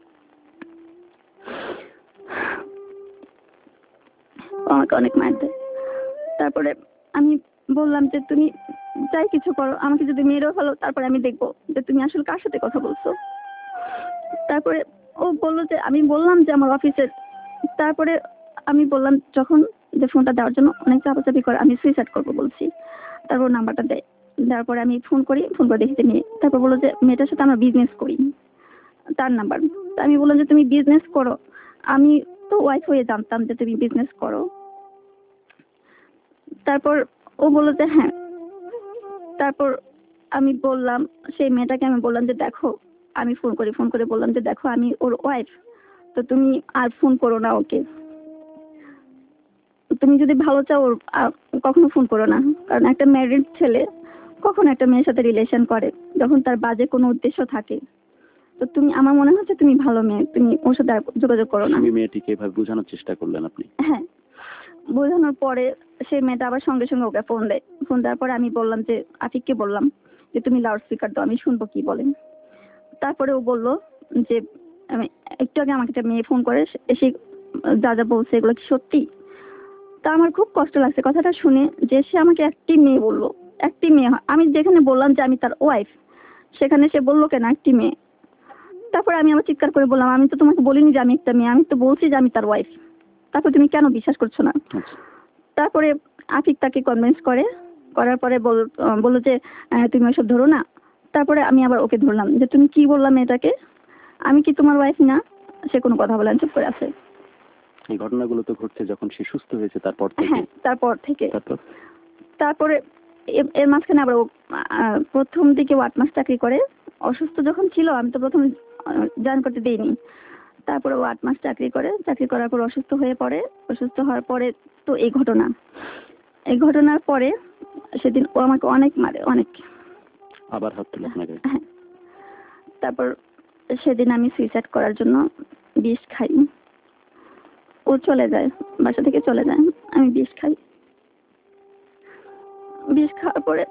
ও আমাকে অনেক মার দেয়। তারপরে আমি বললাম যে তুমি যাই কিছু করো, আমাকে যদি মেরেও ফেলো, তারপরে আমি দেখবো যে তুমি আসলে কার সাথে কথা বলছো। তারপরে ও বললো যে আমি বললাম যে আমার অফিসের। তারপরে আমি বললাম যখন যে ফোনটা দেওয়ার জন্য অনেক চাপাচাপি করে, আমি সুইসাইড করবো বলছি। তারপর নাম্বারটা দেয়, দেওয়ার পরে আমি ফোন করি, ফোন করে দেখতে নিয়ে। তারপর বললো যে মেয়েটার সাথে আমরা বিজনেস করি, তার নাম্বার। তা আমি বললাম যে তুমি বিজনেস করো, আমি তো ওয়াইফ হয়ে জানতাম যে তুমি বিজনেস করো। তারপর ও বললো যে হ্যাঁ। তারপর আমি বললাম, সেই মেয়েটাকে আমি বললাম যে দেখো, আমি ফোন করে বললাম যে দেখো আমি ওর ওয়াইফ, তো তুমি আর ফোন করো না ওকে। তুমি যদি ভালো চাও ওর কখনো ফোন করো না, কারণ একটা ম্যারিড ছেলে কখনো একটা মেয়ের সাথে রিলেশন করে যখন তার বাজে কোনো উদ্দেশ্য থাকে। তো তুমি, আমার মনে হচ্ছে তুমি ভালো মেয়ে, তুমি ওর সাথে আর যোগাযোগ করো না। তুমি মেয়েটিকে এভাবে বোঝানোর চেষ্টা করলেন আপনি? হ্যাঁ, বোঝানোর পরে সেই মেয়েটা আবার সঙ্গে সঙ্গে ওকে ফোন দেয়। ফোন দেওয়ার পরে আমি বললাম যে আফিককে বললাম যে তুমি লাউড স্পিকার দাও, আমি শুনবো কি বলেন। তারপরে ও বললো যে আমি একটু আগে আমাকে একটা মেয়ে ফোন করে এসে যা যা বলছে এগুলো কি সত্যি? তা আমার খুব কষ্ট লাগছে কথাটা শুনে, যে সে আমাকে একটি মেয়ে বললো, একটি মেয়ে। আমি যেখানে বললাম যে আমি তার ওয়াইফ, সেখানে সে বললো কেন একটি মেয়ে। তারপরে আমি আবার চিৎকার করে বললাম আমি তো তোমাকে বলিনি যে আমি একটা মেয়ে, আমি তো বলছি যে আমি তার ওয়াইফ। তারপর তুমি কেন বিশ্বাস করছো না? তারপরে আফিক তাকে কনভিন্স করে, করার পরে বললো যে তুমি ওইসব ধরো না। তারপরে আমি আবার ওকে ধরলাম যে তুমি কি বললাম মেয়েটাকে, আমি কি তোমার ওয়াইফ না? সে কোনো কথা বলে না, চুপ করে আছে। এই ঘটনাগুলো তো ঘটছে যখন সে সুস্থ হয়েছে তারপর থেকে। হ্যাঁ, তারপর থেকে। তারপর তারপরে এর মাঝখানে আবার ও প্রথম দিকে 8 মাস চাকরি করে। অসুস্থ যখন ছিল আমি তো প্রথমে জয়েন করতে দিইনি। তারপরে ও 8 মাস চাকরি করে, চাকরি করার পর অসুস্থ হয়ে পড়ে। অসুস্থ হওয়ার পরে তো এই ঘটনা। এই ঘটনার পরে সেদিন ও আমাকে অনেক মারে, অনেক। আবার হাত তোলে আপনাকে? হ্যাঁ। তারপর সেদিন আমি সুইসাইড করার জন্য বিষ খাই। ও চলে যায়, বাসা থেকে চলে যায়, আমি বিষ খাই। বিষ খাওয়ার পরে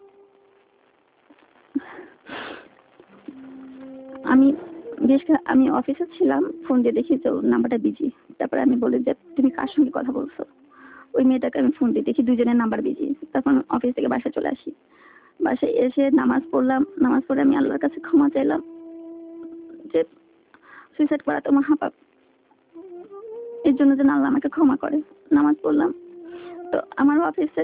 আমি অফিসে ছিলাম, ফোন দিয়ে দেখি যে ওর নাম্বারটা বিজি। তারপরে আমি বলি যে তুমি কার সঙ্গে কথা বলছো? ওই মেয়েটাকে আমি ফোন দিয়ে দেখি দুজনের নাম্বার বিজি। তখন অফিস থেকে বাসায় চলে আসি। বাসায় এসে নামাজ পড়লাম, নামাজ পড়ে আমি আল্লাহর কাছে ক্ষমা চাইলাম যে সুইসাইড করা তো মহাপাপ, এর জন্য যেন আল্লাহ আমাকে ক্ষমা করে। নামাজ পড়লাম। তো আমার অফিসে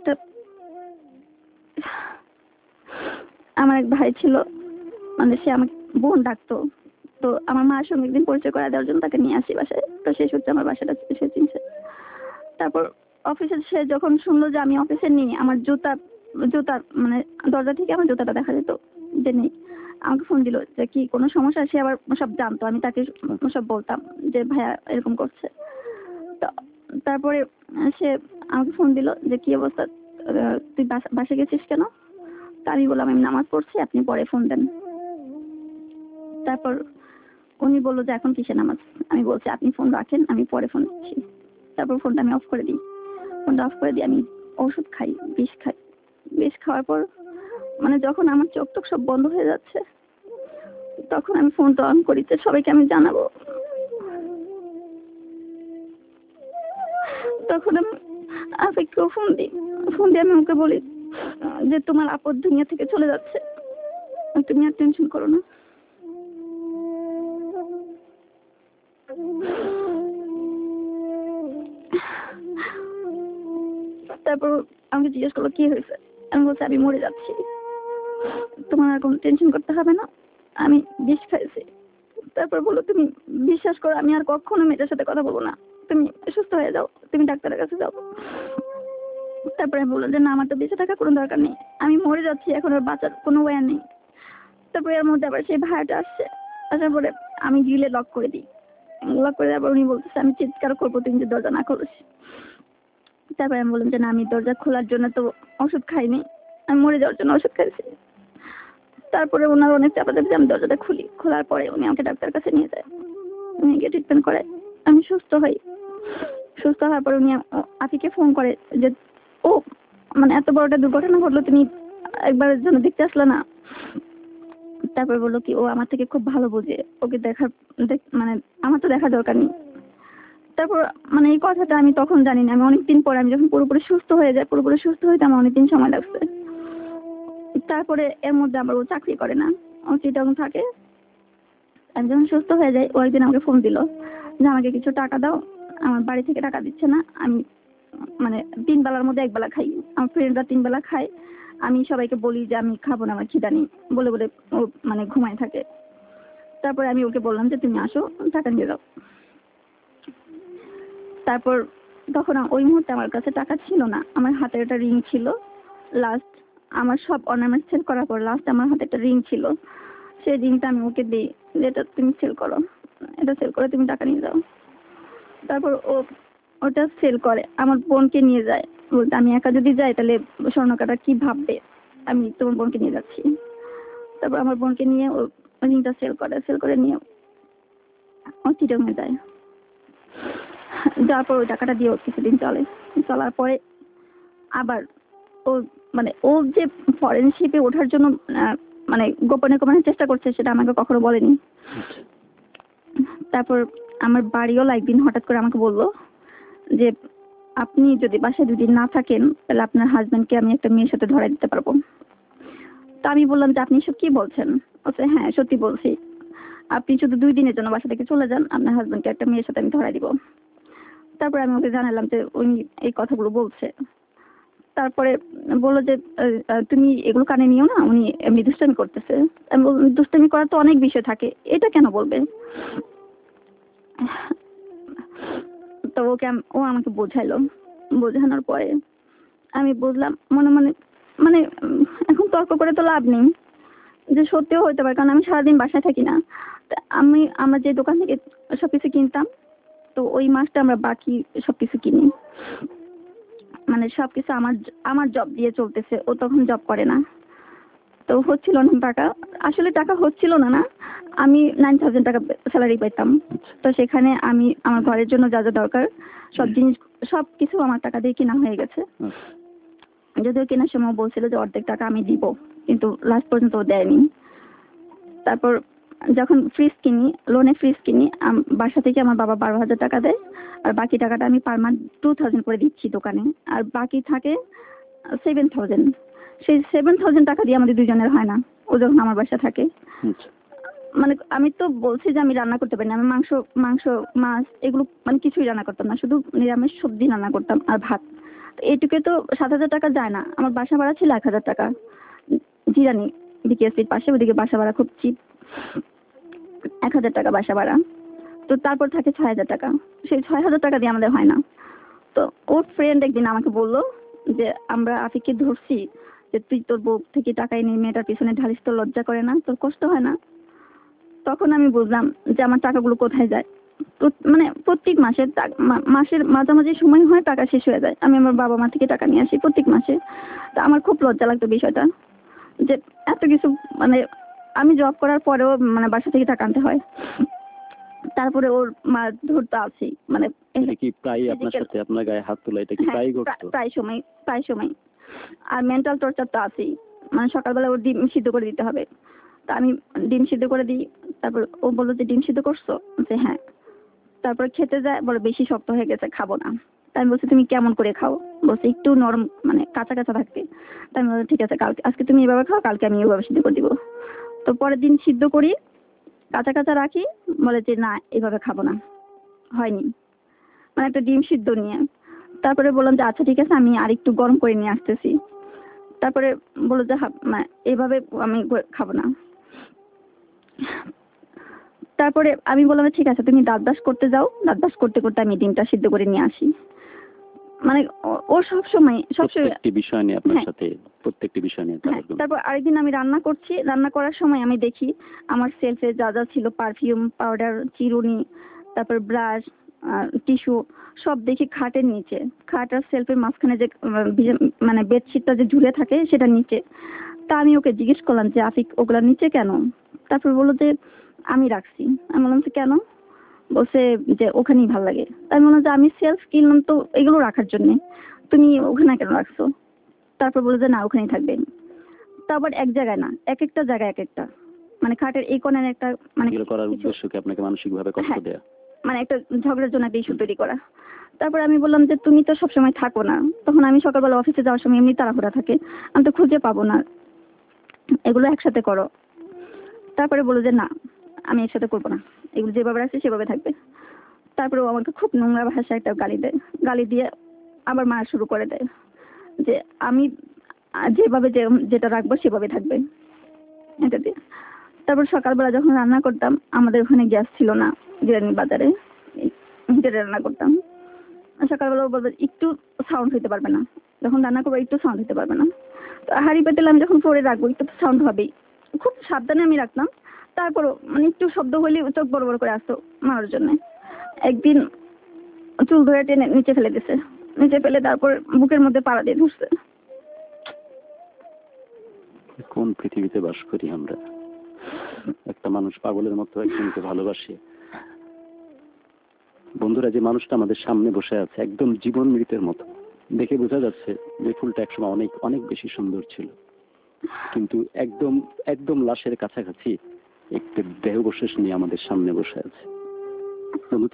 আমার এক ভাই ছিল, মানে সে আমাকে বোন ডাকতো। তো আমার মার সঙ্গে একদিন পরিচয় করা দেওয়ার জন্য তাকে নিয়ে আসি বাসায়। তো সেই সূত্রে আমার বাসাটা সে চিনছে। তারপর অফিসে সে যখন শুনলো যে আমি অফিসে নেই, আমার জুতা মানে দরজা থেকে আমার জুতাটা দেখা যেত যে নেই। আমাকে ফোন দিল যে কি কোনো সমস্যা, সে আবার সব জানতো, আমি তাকে সব বলতাম যে ভাইয়া এরকম করছে। তো তারপরে সে আমাকে ফোন দিল যে কি অবস্থা, তুই বাসে গেছিস কেন? তা আমি বললাম আমি নামাজ পড়ছি, আপনি পরে ফোন দেন। তারপর উনি বললো যে এখন কিসে নামাজ? আমি বলছি আপনি ফোন রাখেন, আমি পরে ফোন দিচ্ছি। তারপর ফোনটা আমি অফ করে দিই। ফোনটা অফ করে দিয়ে আমি ওষুধ খাই, বিষ খাই। বিষ খাওয়ার পর মানে যখন আমার চোখ টোক সব বন্ধ হয়ে যাচ্ছে, তখন আমি ফোনটা অন করি যে সবাইকে আমি জানাবো। তখন আমি আফিককেও ফোন দিই। ফোন দিয়ে আমি ওকে বলি যে তোমার আপদ দুনিয়া থেকে চলে যাচ্ছে, তুমি আর টেনশন করো না। তারপর আমাকে জিজ্ঞেস করলো কি হয়েছে। আমি বলছি আমি মরে যাচ্ছি, তোমার আর কোনো টেনশন করতে হবে না, আমি বিষ খাইছি। তারপর বললো তুমি বিশ্বাস করো আমি আর কখনো মেয়েটার সাথে কথা বলবো না, তুমি সুস্থ হয়ে যাও, তুমি ডাক্তারের কাছে যাও। তারপরে আমি বললাম যে না আমার তো বেঁচে থাকার কোনো দরকার নেই, আমি মরে যাচ্ছি, এখন আর বাঁচার কোনো ওয়ে নেই। তারপরে এর মধ্যে আবার সেই ভাড়াটা আসছে, আসার পরে আমি গ্রিলে লক করে দিই। লক করে দেওয়ার পর উনি বলতেছে আমি চিৎকার করবো তুমি যে দরজা না খোলিস। তারপরে আমি বললাম যে না আমি দরজা খোলার জন্য তো ওষুধ খাইনি, আমি মরে যাওয়ার জন্য ওষুধ খাইছি। তারপরে ওনার অনেক চাপাচাপি আমি দরজাটা খুলি। খোলার পরে উনি আমাকে ডাক্তার কাছে নিয়ে যায়, উনি গিয়ে ট্রিটমেন্ট করায়, আমি সুস্থ হই। সুস্থ হওয়ার পরে উনি আফিকে ফোন করে যে ও মানে এত বড় একটা দুর্ঘটনা ঘটলো, তুমি একবারের জন্য দেখতে আসলে না। তারপর বললো কি ও আমার থেকে খুব ভালো বোঝে, ওকে দেখার মানে আমার তো দেখার দরকার নেই। তারপর মানে এই কথাটা আমি তখন জানি না, আমি অনেকদিন পরে আমি যখন পুরোপুরি সুস্থ হয়ে যায়, পুরোপুরি সুস্থ হইতে আমার অনেকদিন সময় লাগছে। তারপরে এর মধ্যে আবার ও চাকরি করে না, ও চিটাগাং থাকে। আমি যখন সুস্থ হয়ে যাই ও একদিন আমাকে ফোন দিল যে আমাকে কিছু টাকা দাও, আমার বাড়ি থেকে টাকা দিচ্ছে না, আমি মানে 3 বেলার মধ্যে 1 বেলা খাই, আমার ফ্রেন্ডরা 3 বেলা খায়, আমি সবাইকে বলি যে আমি খাবো না, আমার খিদা নেই বলে বলে ও মানে ঘুমায় থাকে। তারপরে আমি ওকে বললাম যে তুমি আসো টাকা নিয়ে যাও। তারপর তখন ওই মুহূর্তে আমার কাছে টাকা ছিল না, আমার হাতে একটা রিং ছিল। লাস্ট আমার সব অর্নামেন্ট সেল করার পর লাস্ট আমার হাতে একটা রিং ছিল, সেই রিংটা আমি ওকে দিই, যেটা তুমি সেল করো, এটা সেল করে তুমি টাকা নিয়ে যাও। তারপর ওটা সেল করে আমার বোনকে নিয়ে যায়, বলতে আমি একা যদি যাই তাহলে স্বর্ণকাটা কি ভাববে, আমি তোমার বোনকে নিয়ে যাচ্ছি। তারপর আমার বোনকে নিয়ে ও রিংটা সেল করে নিয়ে ও চিটাগাং যায়। যাওয়ার পর ওই টাকাটা দিয়ে ও কিছুদিন চলার পরে আবার ও মানে ও যে ফরেনশিপে ওঠার জন্য মানে গোপনে গোপনে চেষ্টা করছে সেটা আমাকে কখনো বলেনি। তারপর আমার বাড়িওয়ালা একদিন হঠাৎ করে আমাকে বললো যে আপনি যদি বাসায় 2 দিন না থাকেন তাহলে আপনার হাজবেন্ডকে আমি একটা মেয়ের সাথে ধরাই দিতে পারবো। তা আমি বললাম যে আপনি এসব কি বলছেন? বলছে হ্যাঁ সত্যি বলছি, আপনি শুধু 2 দিনের জন্য বাসা থেকে চলে যান, আপনার হাজবেন্ডকে একটা মেয়ের সাথে আমি ধরাই দিব। তারপরে আমি ওকে জানালাম যে উনি এই কথাগুলো বলছে। তারপরে বললো যে তুমি এগুলো কানে নিও না, উনি এমনি দুষ্টামি করতেছে। আমি বললাম দুষ্টামি করার তো অনেক বিষয় থাকে, এটা কেন বলবে? তো ও আমাকে বোঝাইলো, বোঝানোর পরে আমি বুঝলাম মনে মনে মানে এখন তর্ক করে তো লাভ নেই, যে সত্যিও হতে পারে, কারণ আমি সারাদিন বাসায় থাকি না। তা আমরা যে দোকান থেকে সবকিছু কিনতাম, তো ওই মাসটা আমরা বাকি সবকিছু কিনি, মানে সবকিছু আমার জব দিয়ে চলতেছে, ও তখন জব করে না, তো হচ্ছিল না টাকা, আসলে টাকা হচ্ছিল না, আমি 9,000 টাকা স্যালারি পাইতাম। তো সেখানে আমি আমার ঘরের জন্য যা যা দরকার সব জিনিস সবকিছু আমার টাকা দিয়ে কেনা হয়ে গেছে। যদিও কেনার সময় বলছিল যে অর্ধেক টাকা আমি দিব, কিন্তু লাস্ট পর্যন্ত ও দেয়নি। তারপর যখন ফ্রিজ কিনি, লোনে ফ্রিজ কিনি, বাসা থেকে আমার বাবা 12,000 টাকা দেয়, আর বাকি টাকাটা আমি পার মান্থ 2,000 করে দিচ্ছি দোকানে, আর বাকি থাকে 7,000। সেই 7,000 টাকা দিয়ে আমাদের দুজনের হয় না, ও যখন আমার বাসা থাকে। মানে আমি তো বলছি যে আমি রান্না করতে পারি না, আমি মাংস মাছ এগুলো মানে কিছুই রান্না করতাম না, শুধু নিরামিষ সবজি রান্না করতাম আর ভাত। এইটুকু তো 7,000 টাকা যায় না। আমার বাসা ভাড়া ছিল 1,000 টাকা, জিরানি বিকেএসপির পাশে, ওদিকে বাসা ভাড়া খুব চিপ, 1,000 টাকা বাসা ভাড়া। তো তারপর থাকে 6,000 টাকা, সেই 6,000 টাকা দিয়ে আমাদের হয় না। তো ওর ফ্রেন্ড একদিন আমাকে বললো যে আমরা আফিককে ধরছি যে তুই তোর বউ থেকে টাকা এনে মেয়েটার পিছনে ঢালিস, তোর লজ্জা করে না, তোর কষ্ট হয় না? তখন আমি বুঝলাম যে আমার টাকাগুলো কোথায় যায়। মানে প্রত্যেক মাসে মাসের মাঝামাঝি সময় হয় টাকা শেষ হয়ে যায়, আমি আমার বাবা মা থেকে টাকা নিয়ে আসি প্রত্যেক মাসে। তা আমার খুব লজ্জা লাগতো বিষয়টা, যে এত কিছু, মানে আমি জব করার পরেও মানে বাসা থেকে টাকা আনতে হয়। তারপরে ওর মা ধরতে আছেই, মানে এটা কি প্রায় আপনার সাথে আপনার গায়ে হাত তোলা এটা কি হ্যাঁ, প্রায় ঘটতো? প্রায় সময়। আর মেন্টাল টর্চার তো আছেই, মানে সকালবেলা ওর ডিম সিদ্ধ করে দিতে হবে। তা আমি ডিম সিদ্ধ করে দিই, তারপর ও বললো যে ডিম সিদ্ধ করছো, যে হ্যাঁ। তারপর খেতে যায়, বলে বেশি শক্ত হয়ে গেছে, খাবো না। তাই আমি বলছি তুমি কেমন করে খাও? বলছে একটু নরম, মানে কাঁচা কাঁচা থাকতে। তাই আমি বললাম ঠিক আছে, কালকে আজকে তুমি এভাবে খাও, কালকে আমি এভাবে সিদ্ধ করে দিব। তো পরের দিন সিদ্ধ করি, কাঁচা কাঁচা রাখি, বলে যে না এভাবে খাবো না, হয়নি। মানে একটা ডিম সিদ্ধ নিয়ে। তারপরে বললাম যে আচ্ছা ঠিক আছে, আমি আরেকটু গরম করে নিয়ে আসতেছি। তারপরে বললো যে মানে এভাবে আমি খাবো না। তারপরে আমি বললাম ঠিক আছে তুমি দাঁত ব্রাশ করতে যাও, দাঁত ব্রাশ করতে করতে আমি ডিমটা সিদ্ধ করে নিয়ে আসি। মানে ও সবসময় প্রত্যেকটি বিষয় নিয়ে আপনার হ্যাঁ। সাথে প্রত্যেকটি বিষয় নিয়ে হ্যাঁ, তারপর আরেকদিন আমি রান্না করছি, রান্না করার সময় আমি দেখি আমার সেলফে যা যা ছিল, পারফিউম, পাউডার, চিরুনি, তারপর ব্রাশ, টিস্যু, সব দেখি খাটের নিচে। খাট আর সেলফের মাঝখানে যে মানে বেডশিটটা যে ঝুলে থাকে সেটা নিচে। তা আমি ওকে জিজ্ঞেস করলাম যে আফিক ওগুলা নিচে কেন? তারপর বললো যে আমি রাখছি। আমি বললাম যে কেন? বলছে যে ওখানেই ভাল লাগে। তাই আমি বললাম যে আমি সেলফ কিনলাম তো এগুলো রাখার জন্য, তুমি ওখানে কেন রাখছো? তারপর বললো যে না ওখানেই থাকবে। তারপর এক জায়গায় না, এক একটা জায়গায় এক একটা, মানে খাটের এই কোণের একটা, মানে এগুলো করার কিছু, উদ্দেশ্য কি আপনাকে মানসিকভাবে কষ্ট হ্যাঁ, দেয়া? মানে একটা ঝগড়ার জন্য একটা ইস্যু তৈরি করা। তারপর আমি বললাম যে তুমি তো সবসময় থাকো না, তখন আমি সকালবেলা অফিসে যাওয়ার সময় এমনি তাড়াহুড়া থাকে, আমি তো খুঁজে পাবো না, এগুলো একসাথে করো। তারপরে বললো যে না আমি একসাথে করবো না, এগুলো যেভাবে আছে সেভাবে থাকবে। তারপরে ও আমাকে খুব নোংরা ভাষায় একটা গালি দেয়, গালি দিয়ে আবার মারা শুরু করে দেয় যে আমি যেভাবে যেটা রাখবো সেভাবে থাকবে, এটা দিয়ে। তারপর সকালবেলা যখন রান্না করতাম, আমাদের ওখানে গ্যাস ছিল না, বিরিয়ানি বাজারে হিটারে রান্না করতাম। সকালবেলা ও বলবে একটু সাউন্ড হইতে পারবে না, যখন রান্না করবো একটু সাউন্ড হইতে পারবে না। তো হাঁড়ি পেতেলে আমি যখন ফ্লোরে রাখবো একটু সাউন্ড হবেই, খুব সাবধানে আমি রাখতাম। তারপরও মানে একটু শব্দ হইলে চোখ বড় বড় করে আসতো মারার জন্য। একদিন চুল ধরে টেনে নিচে ফেলে দিছে, নিচে ফেলে তারপর বুকের মধ্যে পাড়া দিয়ে ধরছে। কোন পৃথিবীতে বাস করি আমরা? একটা মানুষ পাগলের মতো একজনকে ভালোবাসে। বন্ধুরা, যে মানুষটা আমাদের সামনে বসে আছে একদম জীবন মৃতের মতো, দেখে বোঝা যাচ্ছে যে ফুলটা একসময় অনেক অনেক বেশি সুন্দর ছিল, কিন্তু একদম একদম লাশের কাছাকাছি একটি দেহাবশেষ নিয়ে আমাদের সামনে বসে আছে। বন্ধু,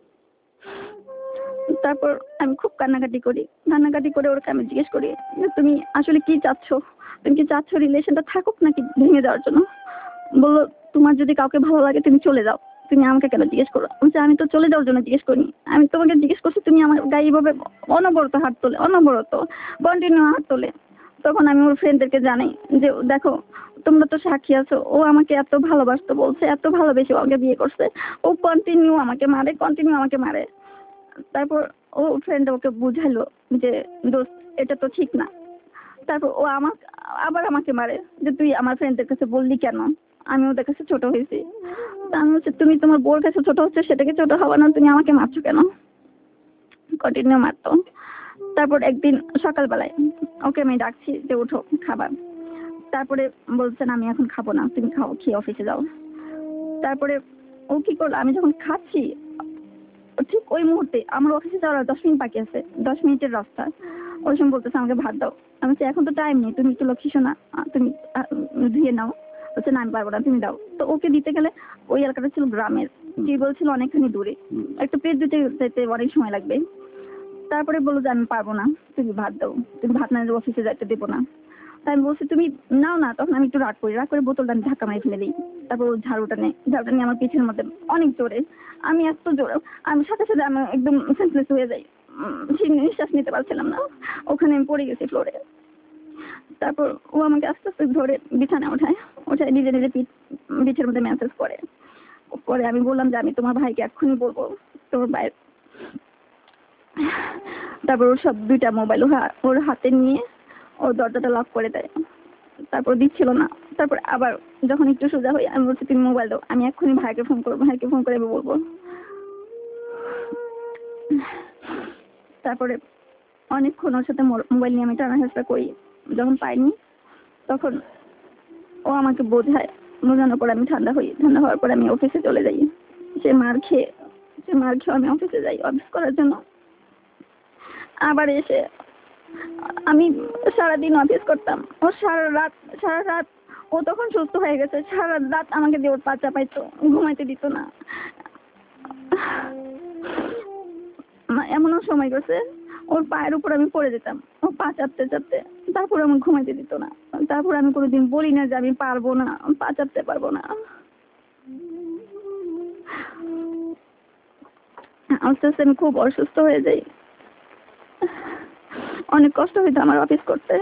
তারপর আমি খুব কান্নাকাটি করি, কান্নাকাটি করে ওরকে আমি জিজ্ঞেস করি যে তুমি আসলে কি চাচ্ছ, তুমি কি চাচ্ছ রিলেশনটা থাকুক নাকি ভেঙে যাওয়ার জন্য? বললো তোমার যদি কাউকে ভালো লাগে তুমি চলে যাও, তুমি আমাকে কেন জিজ্ঞেস করো? বলছে আমি তো চলে যাওয়ার জন্য জিজ্ঞেস করিনি, আমি তোমাকে জিজ্ঞেস করছি তুমি আমার গায়ে এইভাবে অনবরত হাত তোলে, অনবরত কন্টিনিউ হাত তোলে। তখন আমি ওর ফ্রেন্ডদেরকে জানাই যে দেখো তোমরা তো সাক্ষী আছো, ও আমাকে এত ভালোবাসতো, বলছে এত ভালোবেসে আমাকে বিয়ে করছে, ও কন্টিনিউ আমাকে মারে, কন্টিনিউ আমাকে মারে। তারপর ও ফ্রেন্ড ওকে বুঝালো যে দোস্ত এটা তো ঠিক না। তারপর ও আবার আমাকে মারে যে তুই আমার ফ্রেন্ডদের কাছে বললি কেন, আমি ওদের কাছে ছোট হয়েছি। তা আমি হচ্ছে তুমি তোমার বোর কাছে ছোট হচ্ছে সেটাকে ছোট হওয়া না, তুমি আমাকে মারছো কেন? কন্টিনিউ মারতো। তারপর একদিন সকালবেলায় ওকে আমি ডাকছি যে উঠো খাবার, তারপরে বলছে না আমি এখন খাবো না, তুমি খাও, খেয়ে অফিসে যাও। তারপরে ও কি করলো, আমি যখন খাচ্ছি ঠিক ওই মুহূর্তে আমার অফিসে যাওয়ার 10 মিনিট বাকি আছে, 10 মিনিটের রাস্তা। ওই সময় বলতেছে আমাকে ভাত দাও। আমি বলছি এখন তো টাইম নেই, তুমি একটু লক্ষ্মী শোনা, তুমি ধুয়ে নাও। বলছে না আমি পারবো না, তুমি দাও। তো ওকে দিতে গেলে ওই এলাকাটা ছিল গ্রামের, টিউবওয়েল ছিল অনেকখানি দূরে, একটা প্লেট দিতে যেতে অনেক সময় লাগবে। তারপরে বললো যে আমি পারবো না, তুমি ভাত দাও, তুমি ভাত না দিলে অফিসে যাইতে দেবো না। তাই আমি বলছি তুমি নাও না। তখন আমি একটু রাগ করে বোতলটা আমি ধাক্কা মারি ফেলে দিই। তারপর ও ঝাড়ুটা নিয়ে আমার পিঠের মধ্যে অনেক জোরে, আমি এত জোরে, আমি সাথে সাথে আমি একদম সেন্সলেস হয়ে যাই, নিঃশ্বাস নিতে পারছিলাম না, ওখানে আমি পড়ে গেছি ফ্লোরে। তারপর ও আমাকে আস্তে আস্তে ধরে বিছানা ওঠায়, নিজে নিজে পিঠের মধ্যে মেসেজ করে। পরে আমি বললাম যে আমি তোমার ভাইকে এক্ষুনি বলবো, তোমার ভাইয়ের। তারপর ওর সব 2টা মোবাইল ওর হাতে নিয়ে ও দরজাটা লক করে দেয়। তারপর দিচ্ছিল না। তারপর আবার যখন একটু সোজা হই আমি বলছি তুমি মোবাইল দাও, আমি এক্ষুনি ভাইকে ফোন করবো, ভাইকে ফোন করে আমি বলবো। তারপরে অনেকক্ষণ ওর সাথে মোবাইল নিয়ে আমি টানা হেঁচড়া করি। যখন পাইনি তখন ও আমাকে বোঝায়, বোঝানোর পর আমি ঠান্ডা হই। ঠান্ডা হওয়ার পর আমি অফিসে চলে যাই। সে মার খেয়ে আমি অফিসে যাই অফিস করার জন্য। আবার এসে আমি সারাদিন অফিস করতাম। ও সারা রাত ও তখন সুস্থ হয়ে গেছে, সারা রাত আমাকে দিয়ে ওর পা চাপাইতো, ঘুমাইতে দিত না। এমনও সময় গেছে ওর পায়ের উপর আমি পড়ে যেতাম, ও পা চাপতে চাপতে, তারপর আমি ঘুমাইতে দিত না। তারপর আমি কোনোদিন বলি না যে আমি পারবো না, পা চাপতে পারবো না। আস্তে আস্তে আমি খুব অসুস্থ হয়ে যাই। অনেক কষ্ট হইতো আমার অফিস করতে।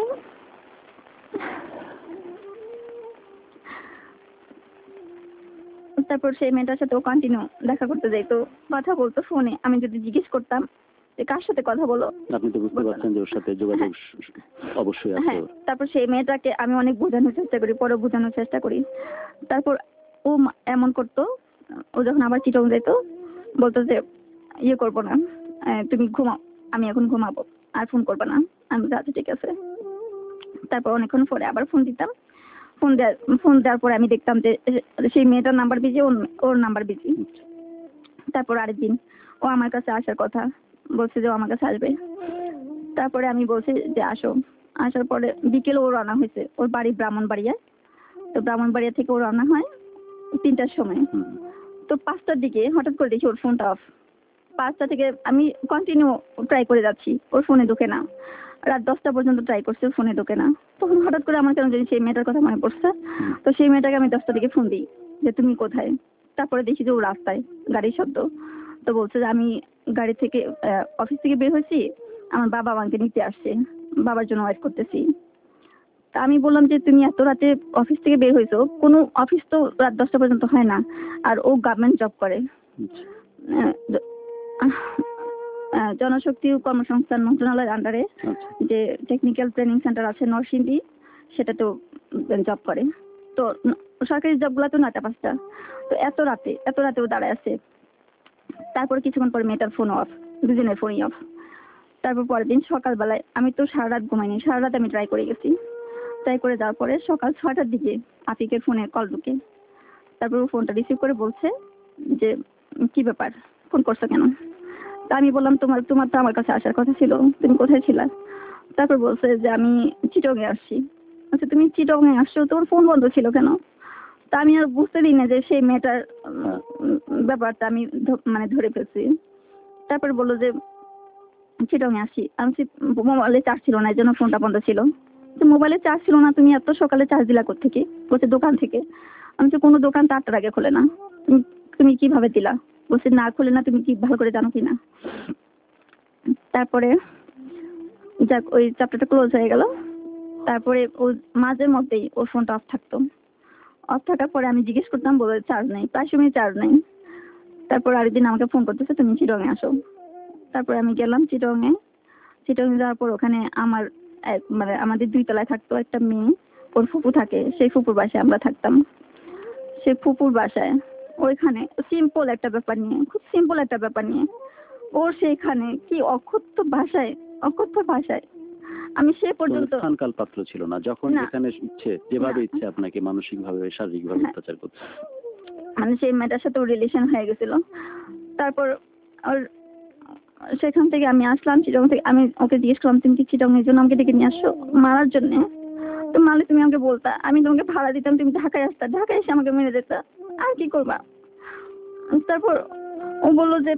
তারপর সেই মেয়েটার সাথে ও কন্টিনিউ দেখা করতে যাইতো, কথা বলতো ফোনে। আমি যদি জিজ্ঞেস করতাম যে কার সাথে কথা বলো, আপনি তো বুঝতে পারছেন যে ওর সাথে যোগাযোগ অবশ্যই আছে হ্যাঁ। ওর। তারপর সেই মেয়েটাকে আমি অনেক বোঝানোর চেষ্টা করি, পরে বোঝানোর চেষ্টা করি। তারপর ও এমন করতো, ও যখন আবার চিটং যেত বলতো যে ইয়ে করবো না, তুমি ঘুমাও, আমি এখন ঘুমাবো, আর ফোন করবো না। আমি বলছি, আচ্ছা ঠিক আছে। তারপর অনেকক্ষণ পরে আবার ফোন দিতাম। ফোন দেওয়ার পরে আমি দেখতাম যে সেই মেয়েটার নাম্বার বিজি, ওর নাম্বার বিজি। তারপর আরেকদিন ও আমার কাছে আসার কথা, বলছে যে ও আমার কাছে আসবে। তারপরে আমি বলছি যে আসো। আসার পরে বিকেলে ও রওনা হয়েছে, ওর বাড়ি ব্রাহ্মণবাড়িয়ায়। তো ব্রাহ্মণবাড়িয়া থেকে ও রওনা হয় 3টার সময়। তো 5টার দিকে হঠাৎ করে দেখি ওর ফোনটা অফ। 5টা থেকে আমি কন্টিনিউ ট্রাই করে যাচ্ছি, ওর ফোনে ঢোকে না। রাত 10টা পর্যন্ত ট্রাই করছে, ফোনে ঢোকে না। তখন হঠাৎ করে আমার কেন জানি সেই মেয়েটার কথা মনে পড়ছে। তো সেই মেয়েটাকে আমি 10টা দিকে ফোন দিই যে তুমি কোথায়। তারপরে দেখি যে ও রাস্তায়, গাড়ির শব্দ। তো বলছে যে আমি গাড়ি থেকে অফিস থেকে বের হয়েছি, আমার বাবা আমাকে নিতে আসছে, বাবার জন্য ওয়েট করতেছি। তা আমি বললাম যে তুমি এত রাতে অফিস থেকে বের হয়েছো, কোনো অফিস তো রাত 10টা পর্যন্ত হয় না। আর ও গভর্নমেন্ট জব করে, জনশক্তি ও কর্মসংস্থান মন্ত্রণালয়ের আন্ডারে যে টেকনিক্যাল ট্রেনিং সেন্টার আছে নরসিংদী, সেটা তো জব করে। তো সরকারি জবগুলো তো 9টা 5টা। তো এত রাতে ও দাঁড়ায় আছে। তারপর কিছুক্ষণ পর মেয়েটার ফোন অফ, দুজনের ফোনই অফ। তারপর পরের দিন সকালবেলায় আমি তো সারা রাত ঘুমাইনি, সারা রাত আমি ট্রাই করে গেছি। ট্রাই করে যাওয়ার পরে সকাল 6টার দিকে আতিকের ফোনে কল ঢুকে। তারপর ও ফোনটা রিসিভ করে বলছে যে কি ব্যাপার, ফোন করছো কেন? তা আমি বললাম তোমার তো আমার কাছে আসার কথা ছিল, তুমি কোথায় ছিলা? তারপর বলছে যে আমি চিটং এ আসছি। আচ্ছা তুমি চিটং এ আসছো, তোমার ফোন বন্ধ ছিল কেন? তা আমি আর বুঝতে দিই না যে সেই মেয়েটার ব্যাপারটা আমি মানে ধরে ফেলছি। তারপর বললো যে চিটং এ আসছি। আমি মোবাইলে চার্জ ছিল না, এই জন্য ফোনটা বন্ধ ছিল। তো মোবাইলে চার্জ ছিল না, তুমি এত সকালে চার্জ দিলা কোত্থেকে? বলছে দোকান থেকে। আমি তো কোনো দোকান তো 8টার আগে খোলে না, তুমি কিভাবে দিলা? বলছে না খুলে না, তুমি কি ভালো করে জানো কিনা। তারপরে যাক ওই চ্যাপ্টারটা ক্লোজ হয়ে গেল। তারপরে ও মাঝে মধ্যেই ওর ফোনটা অফ থাকতো। অফ থাকার পরে আমি জিজ্ঞেস করতাম, বলে চার্জ নেই, প্রায় সময় চার্জ নেই। তারপর আরেকদিন আমাকে ফোন করতেছে তুমি চিটং এ আসো। তারপরে আমি গেলাম চিটং এ। চিটং এ যাওয়ার পর ওখানে আমার মানে আমাদের 2 তলায় থাকতো একটা মেয়ে, ওর ফুপু থাকে, সেই ফুপুর বাসায় আমরা থাকতাম। সেই ফুপুর বাসায় ওইখানে সিম্পল একটা ব্যাপার নিয়ে, খুব সিম্পল একটা ব্যাপার নিয়ে ওর সেইখানে কি অকথ্য ভাষায় আমি সে পর্যন্ত স্থানকাল পাত্র ছিল না, যখন না। যেখানে ইচ্ছে যেভাবে না। ইচ্ছে আপনাকে মানসিক ভাবে শারীরিক ভাবে হ্যাঁ। অত্যাচার করছে। মানে সেই মেয়েটার সাথে ওর রিলেশন হয়ে গেছিল। তারপর ওর সেখান থেকে আমি আসলাম চিটং থেকে। আমি ওকে জিজ্ঞেস করলাম তুমি কি চিটং এর জন্য আমাকে ডেকে নিয়ে আসছো মারার জন্য? তো মারলে তুমি আমাকে বলতা, আমি তোমাকে ভাড়া দিতাম, তুমি ঢাকায় আসতা, ঢাকায় এসে আমাকে মেরে দিতা, আর কি করবা? তারপর ও বললো যে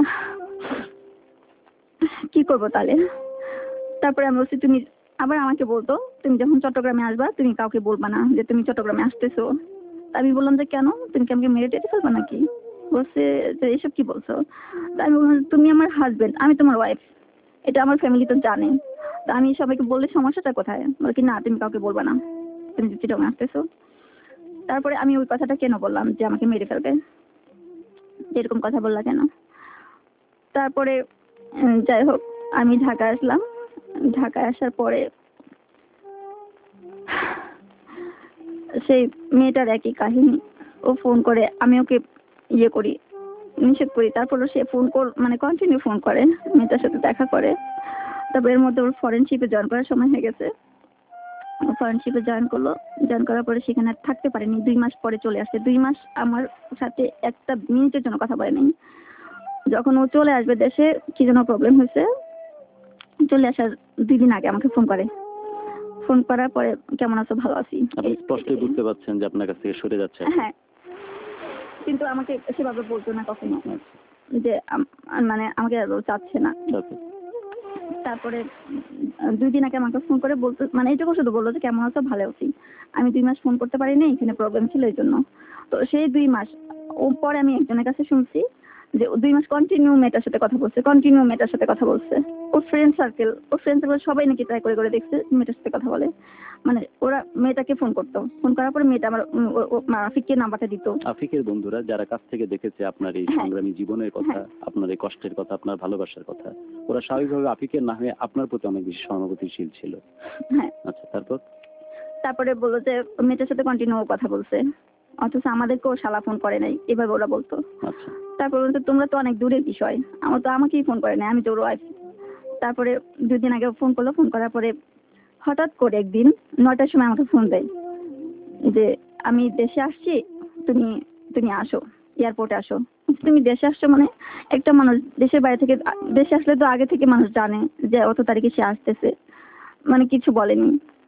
কি করবো তাহলে? তারপরে আমি বলছি তুমি আবার আমাকে বলতো তুমি যখন চট্টগ্রামে আসবা তুমি কাউকে বলবা না যে তুমি চট্টগ্রামে আসতেছো। আমি বললাম যে কেন, তুমি কি আমাকে মেরে টেরে ফেলবা নাকি? বলছে যে এসব কি বলছো? তা আমি বললাম তুমি আমার হাজবেন্ড, আমি তোমার ওয়াইফ, এটা আমার ফ্যামিলি তো জানে। তা আমি সবাইকে বললে সমস্যাটা কোথায়? বলে কি না তুমি কাউকে বলবা না, তুমি যে চিটং আসতেছো। তারপরে আমি ওই কথাটা কেন বললাম যে আমাকে মেরে ফেলবে, এরকম কথা বললা কেন? তারপরে যাই হোক আমি ঢাকা আসলাম। ঢাকায় আসার পরে সেই মেয়েটার একই কাহিনী। ও ফোন করে, আমি ওকে ইয়ে করি, নিষেধ করি, তারপরও সে ফোন মানে কন্টিনিউ ফোন করে, মেয়েটার সাথে দেখা করে। তারপর এর মধ্যে ওর ফরেনশিপে জয়েন করার সময় হয়ে গেছে। ফরেনশিপে জয়েন করলো, জয়েন করার পরে সেখানে আর থাকতে পারেনি, 2 মাস পরে চলে আসছে। 2 মাস আমার সাথে একটা মিনিটের জন্য কথা বলে নাই। যখন ও চলে আসবে দেশে, কি যেন প্রবলেম হয়েছে, চলে আসার 2 দিন আগে আমাকে ফোন করে। ফোন করার পরে কেমন আছো, ভালো আছি। আপনি স্পষ্টই বুঝতে পারছেন যে আপনার কাছ থেকে সরে যাচ্ছে। হ্যাঁ, কিন্তু আমাকে সেভাবে বলতো না কখনো আচ্ছা, যে মানে আমাকে আর ও চাচ্ছে না। আচ্ছা। তারপরে 2 দিন আগে আমাকে ফোন করে বলতো, মানে এইটুকু শুধু বললো যে কেমন আছো, ভালো আছি। আমি 2 মাস ফোন করতে পারিনি, এখানে প্রবলেম ছিল এই জন্য। তো সেই 2 মাস ও পরে আমি একজনের কাছে শুনছি যে ও 2 মাস কন্টিনিউ মেয়েটার সাথে কথা বলছে, কন্টিনিউ মেয়েটার সাথে কথা বলছে। ওর ফ্রেন্ড সার্কেল সবাই নাকি ট্রাই করে করে দেখছে মেয়েটার সাথে কথা বলে। মানে ওরা মেয়েটাকে ফোন করতো, ফোন করার পরে মেয়েটা আমার রাফিককে নাম্বারটা দিত। আফিকের বন্ধুরা যারা কাছ থেকে দেখেছে আপনার এই হ্যাঁ। সংগ্রামী জীবনের কথা, হ্যাঁ। আপনার এই কষ্টের কথা, আপনার ভালোবাসার কথা, ওরা স্বাভাবিকভাবে আফিকের না হয়ে আপনার প্রতি অনেক বেশি সহানুভূতিশীল ছিল। হ্যাঁ, আচ্ছা, তারপর? তারপরে বললো যে মেয়েটার সাথে কন্টিনিউ কথা বলছে, অথচ আমাদেরকেও শালা ফোন করে নাই, এভাবে ওরা বলতো। আচ্ছা, তারপর বলতো তোমরা তো অনেক দূরের বিষয়, আমার তো আমাকেই ফোন করে নাই, আমি তোর ওয়াইফ। তারপরে 2 দিন আগে ফোন করলো, ফোন করার পরে হঠাৎ করে একদিন 9টার সময় আমাকে ফোন দেয় যে আমি দেশে আসছি, তুমি তুমি আসো, এয়ারপোর্টে আসো। তুমি দেশে আসছো মানে, একটা মানুষ দেশের বাইরে থেকে দেশে আসলে তো আগে থেকে মানুষ জানে যে অত তারিখে সে আসতেছে, মানে কিছু বলেনি।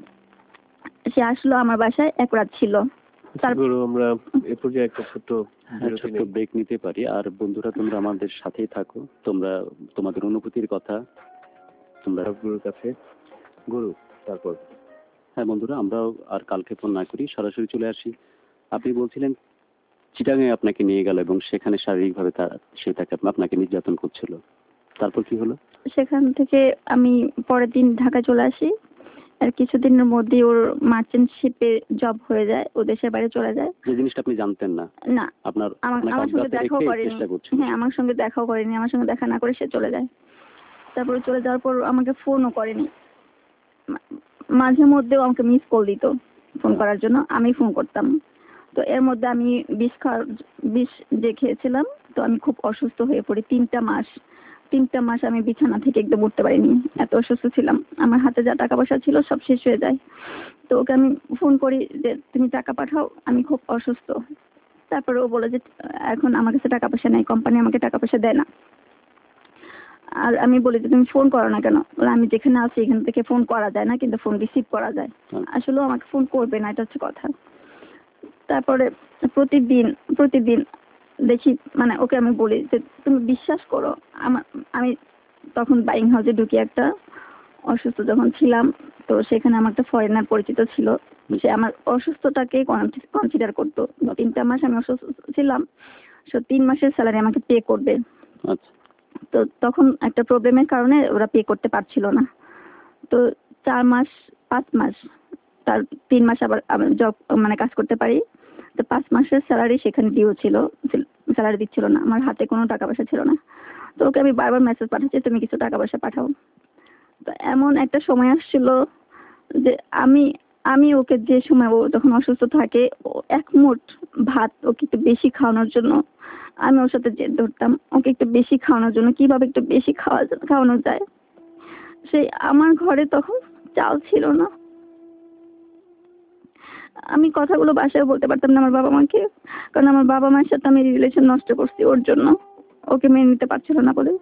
সে আসলো, আমার বাসায় 1 রাত ছিল। গুরু, আমরা এ পর্যায়ে একটা ছোট্ট বিরতি ছোট্ট নেই। ব্রেক নিতে পারি। আর বন্ধুরা, তোমরা আমাদের সাথেই থাকো, তোমরা তোমাদের অনুভূতির কথা তোমরা গুরুর কাছে। গুরু, তারপর? হ্যাঁ বন্ধুরা, আমরাও আর কালক্ষেপণ না করি, সরাসরি চলে আসি। আপনি বলছিলেন চিটাগাঙে আপনাকে নিয়ে গেল এবং সেখানে শারীরিকভাবে সে আপনাকে নির্যাতন করছিল। তারপর কি হলো? সেখান থেকে আমি পরের দিন ঢাকায় চলে আসি। আর কিছুদিনের মধ্যে ওর মার্চেন্ট শিপে জব হয়ে যায়, ও দেশের বাইরে চলে যায়। যে জিনিসটা আপনি জানতেন না, না, আপনাকে আমার সঙ্গে অজ্ঞাতে দেখাও রেখে করেনি। চেষ্টা করছিল। হ্যাঁ, আমার সঙ্গে দেখাও করেনি, আমার সঙ্গে দেখা না করে সে চলে যায়। তারপরে চলে যাওয়ার পর আমাকে ফোনও করেনি। মা- মাঝে মধ্যেও আমাকে মিস কল দিত ফোন করার জন্য, আমি ফোন করতাম। তো এর মধ্যে আমি বিষ যে খেয়েছিলাম, তো আমি খুব অসুস্থ হয়ে পড়ি। 3টা মাস আমি বিছানা থেকে একদম উঠতে পারিনি, এত অসুস্থ ছিলাম। আমার হাতে যা টাকা পয়সা ছিল সব শেষ হয়ে যায়। তো ওকে আমি ফোন করি যে তুমি টাকা পাঠাও, আমি খুব অসুস্থ। তারপরে ও বলে যে এখন আমার কাছে টাকা পয়সা নেই, কোম্পানি আমাকে টাকা পয়সা দেয় না। আর আমি বলি যে তুমি ফোন করো না কেন? বলে আমি যেখানে আছি এখান থেকে ফোন করা যায় না, কিন্তু ফোন রিসিভ করা যায়। আসলে আমাকে ফোন করবে না, এটা হচ্ছে কথা। তারপরে প্রতিদিন দেখি, মানে ওকে আমি বলি যে তুমি বিশ্বাস করো, আমি তখন বাইং হাউসে ঢুকি একটা, অসুস্থ যখন ছিলাম, তো সেখানে আমার একটা ফরেনার পরিচিত ছিল। সে আমার অসুস্থতাকে কনসিডার করতো। 3টা মাস আমি অসুস্থ ছিলাম, 3 মাসের স্যালারি আমাকে পে করবে। আচ্ছা, তো তখন একটা প্রবলেমের কারণে ওরা পে করতে পারছিল না। তো 5 মাস, তার 3 মাস আবার জব মানে কাজ করতে পারি। তো 5 মাসের স্যালারি সেখানে ডিউ ছিল, স্যালারি দিচ্ছিল না, আমার হাতে কোনো টাকা পয়সা ছিল না। তো ওকে আমি বারবার মেসেজ পাঠাচ্ছি তুমি কিছু টাকা পয়সা পাঠাও। তো এমন একটা সময় আসছিল যে আমি ওকে, যে সময় ও যখন অসুস্থ থাকে, ও 1 মুঠ ভাত ওকে একটু বেশি খাওয়ানোর জন্য আমি ওর সাথে জেদ ধরতাম, ওকে একটু বেশি খাওয়ানোর জন্য, কিভাবে একটু বেশি খাওয়ানো যায়। সেই আমার ঘরে তখন চাল ছিল না, আমি কথাগুলো বাসায় বলতে পারতাম না আমার বাবা মাকে, কারণ আমার বাবা মায়ের সাথে আমি রিলেশন নষ্ট করছি ওর জন্য, ওকে মেনে নিতে পারছিল না বলে।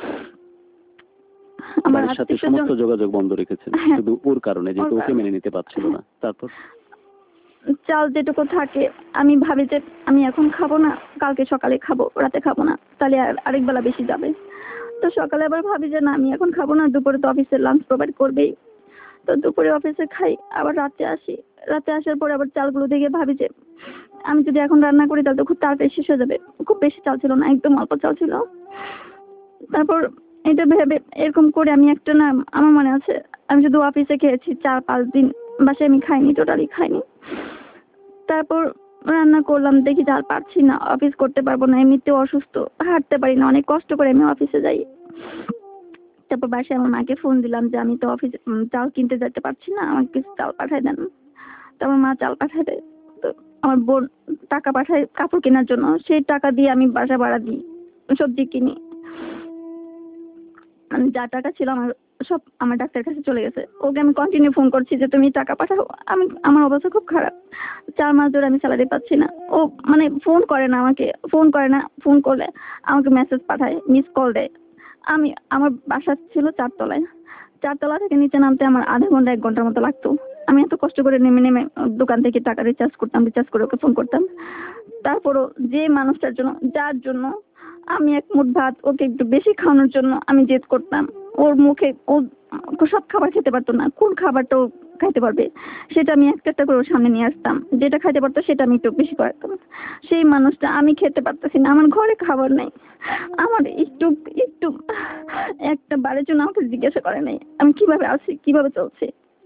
আমার বাড়ির সাথে সমস্ত যোগাযোগ বন্ধ রেখেছেন শুধু ওর কারণে, যেহেতু ওকে মেনে নিতে পারছিল না। তারপর চাল যেটুকু থাকে আমি ভাবি যে আমি এখন খাবো না, কালকে সকালে খাবো, রাতে খাবো না, তাহলে আরেক বেলা বেশি যাবে। তো সকালে আবার ভাবি যে না, আমি এখন খাবো না, দুপুরে তো অফিসে লাঞ্চ প্রোভাইড করবেই। তো দুপুরে অফিসে খাই, আবার রাতে আসি, রাতে আসার পরে আবার চালগুলো দেখে ভাবি যে আমি যদি এখন রান্না করি তাহলে তো খুব তাড়াতাড়ি শেষ হয়ে যাবে। খুব বেশি চাল ছিল না, একদম অল্প চাল ছিল। তারপর এটা ভেবে এরকম করে আমি একটা না, আমার মনে আছে আমি শুধু অফিসে খেয়েছি 4-5 দিন, বাসায় আমি খাইনি, টোটালি খাইনি। তারপর রান্না করলাম, দেখি চাল পাচ্ছি না, অফিস করতে পারবো না, এমনিতেও অসুস্থ, হাঁটতে পারি না, অনেক কষ্ট করে আমি অফিসে যাই। তারপর বাসায় আমার মাকে ফোন দিলাম যে আমি তো অফিসে চাল কিনতে যেতে পারছি না, আমাকে কিছু চাল পাঠাই দেন। তারপর মা চাল পাঠায় দেয়। তো আমার বোন টাকা পাঠায় কাপড় কেনার জন্য, সেই টাকা দিয়ে আমি বাসা ভাড়া দিই, সবজি কিনি। মানে যা টাকা ছিল আমার সব আমার ডাক্তারের কাছে চলে গেছে। ওকে আমি কন্টিনিউ ফোন করছি যে তুমি টাকা পাঠাও, আমার অবস্থা খুব খারাপ। 4 মাস ধরে আমি স্যালারি পাচ্ছি না। ও মানে ফোন করে না আমাকে, ফোন করে না, ফোন করলে আমাকে মেসেজ পাঠায়, মিস কল দেয়। আমার বাসা ছিল 4 তলায়, 4 তলা থেকে নিচে নামতে আমার আধা ঘন্টা 1 ঘন্টার মতো লাগতো। আমি এত কষ্ট করে নেমে নেমে দোকান থেকে টাকা রিচার্জ করতাম, রিচার্জ করে ওকে ফোন করতাম। তারপরও যে মানুষটার জন্য, যার জন্য আমি এক মুঠ ভাত ওকে একটু বেশি খাওয়ানোর জন্য আমি জেদ করতাম, ওর মুখে ও সব খাবার খেতে পারতো না, কোন খাবারটা ও খাইতে পারবে সেটা আমি একটা একটা করে ওর সামনে নিয়ে আসতাম, যেটা খাইতে পারতো সেটা আমি একটু বেশি করাতাম। সেই মানুষটা আমি খেতে পারতেছি না, আমার ঘরে খাবার নেই, আমার একটু একটু একটা বারের জন্য আমাকে জিজ্ঞাসা করে নাই আমি কিভাবে আছি, কিভাবে চলছে।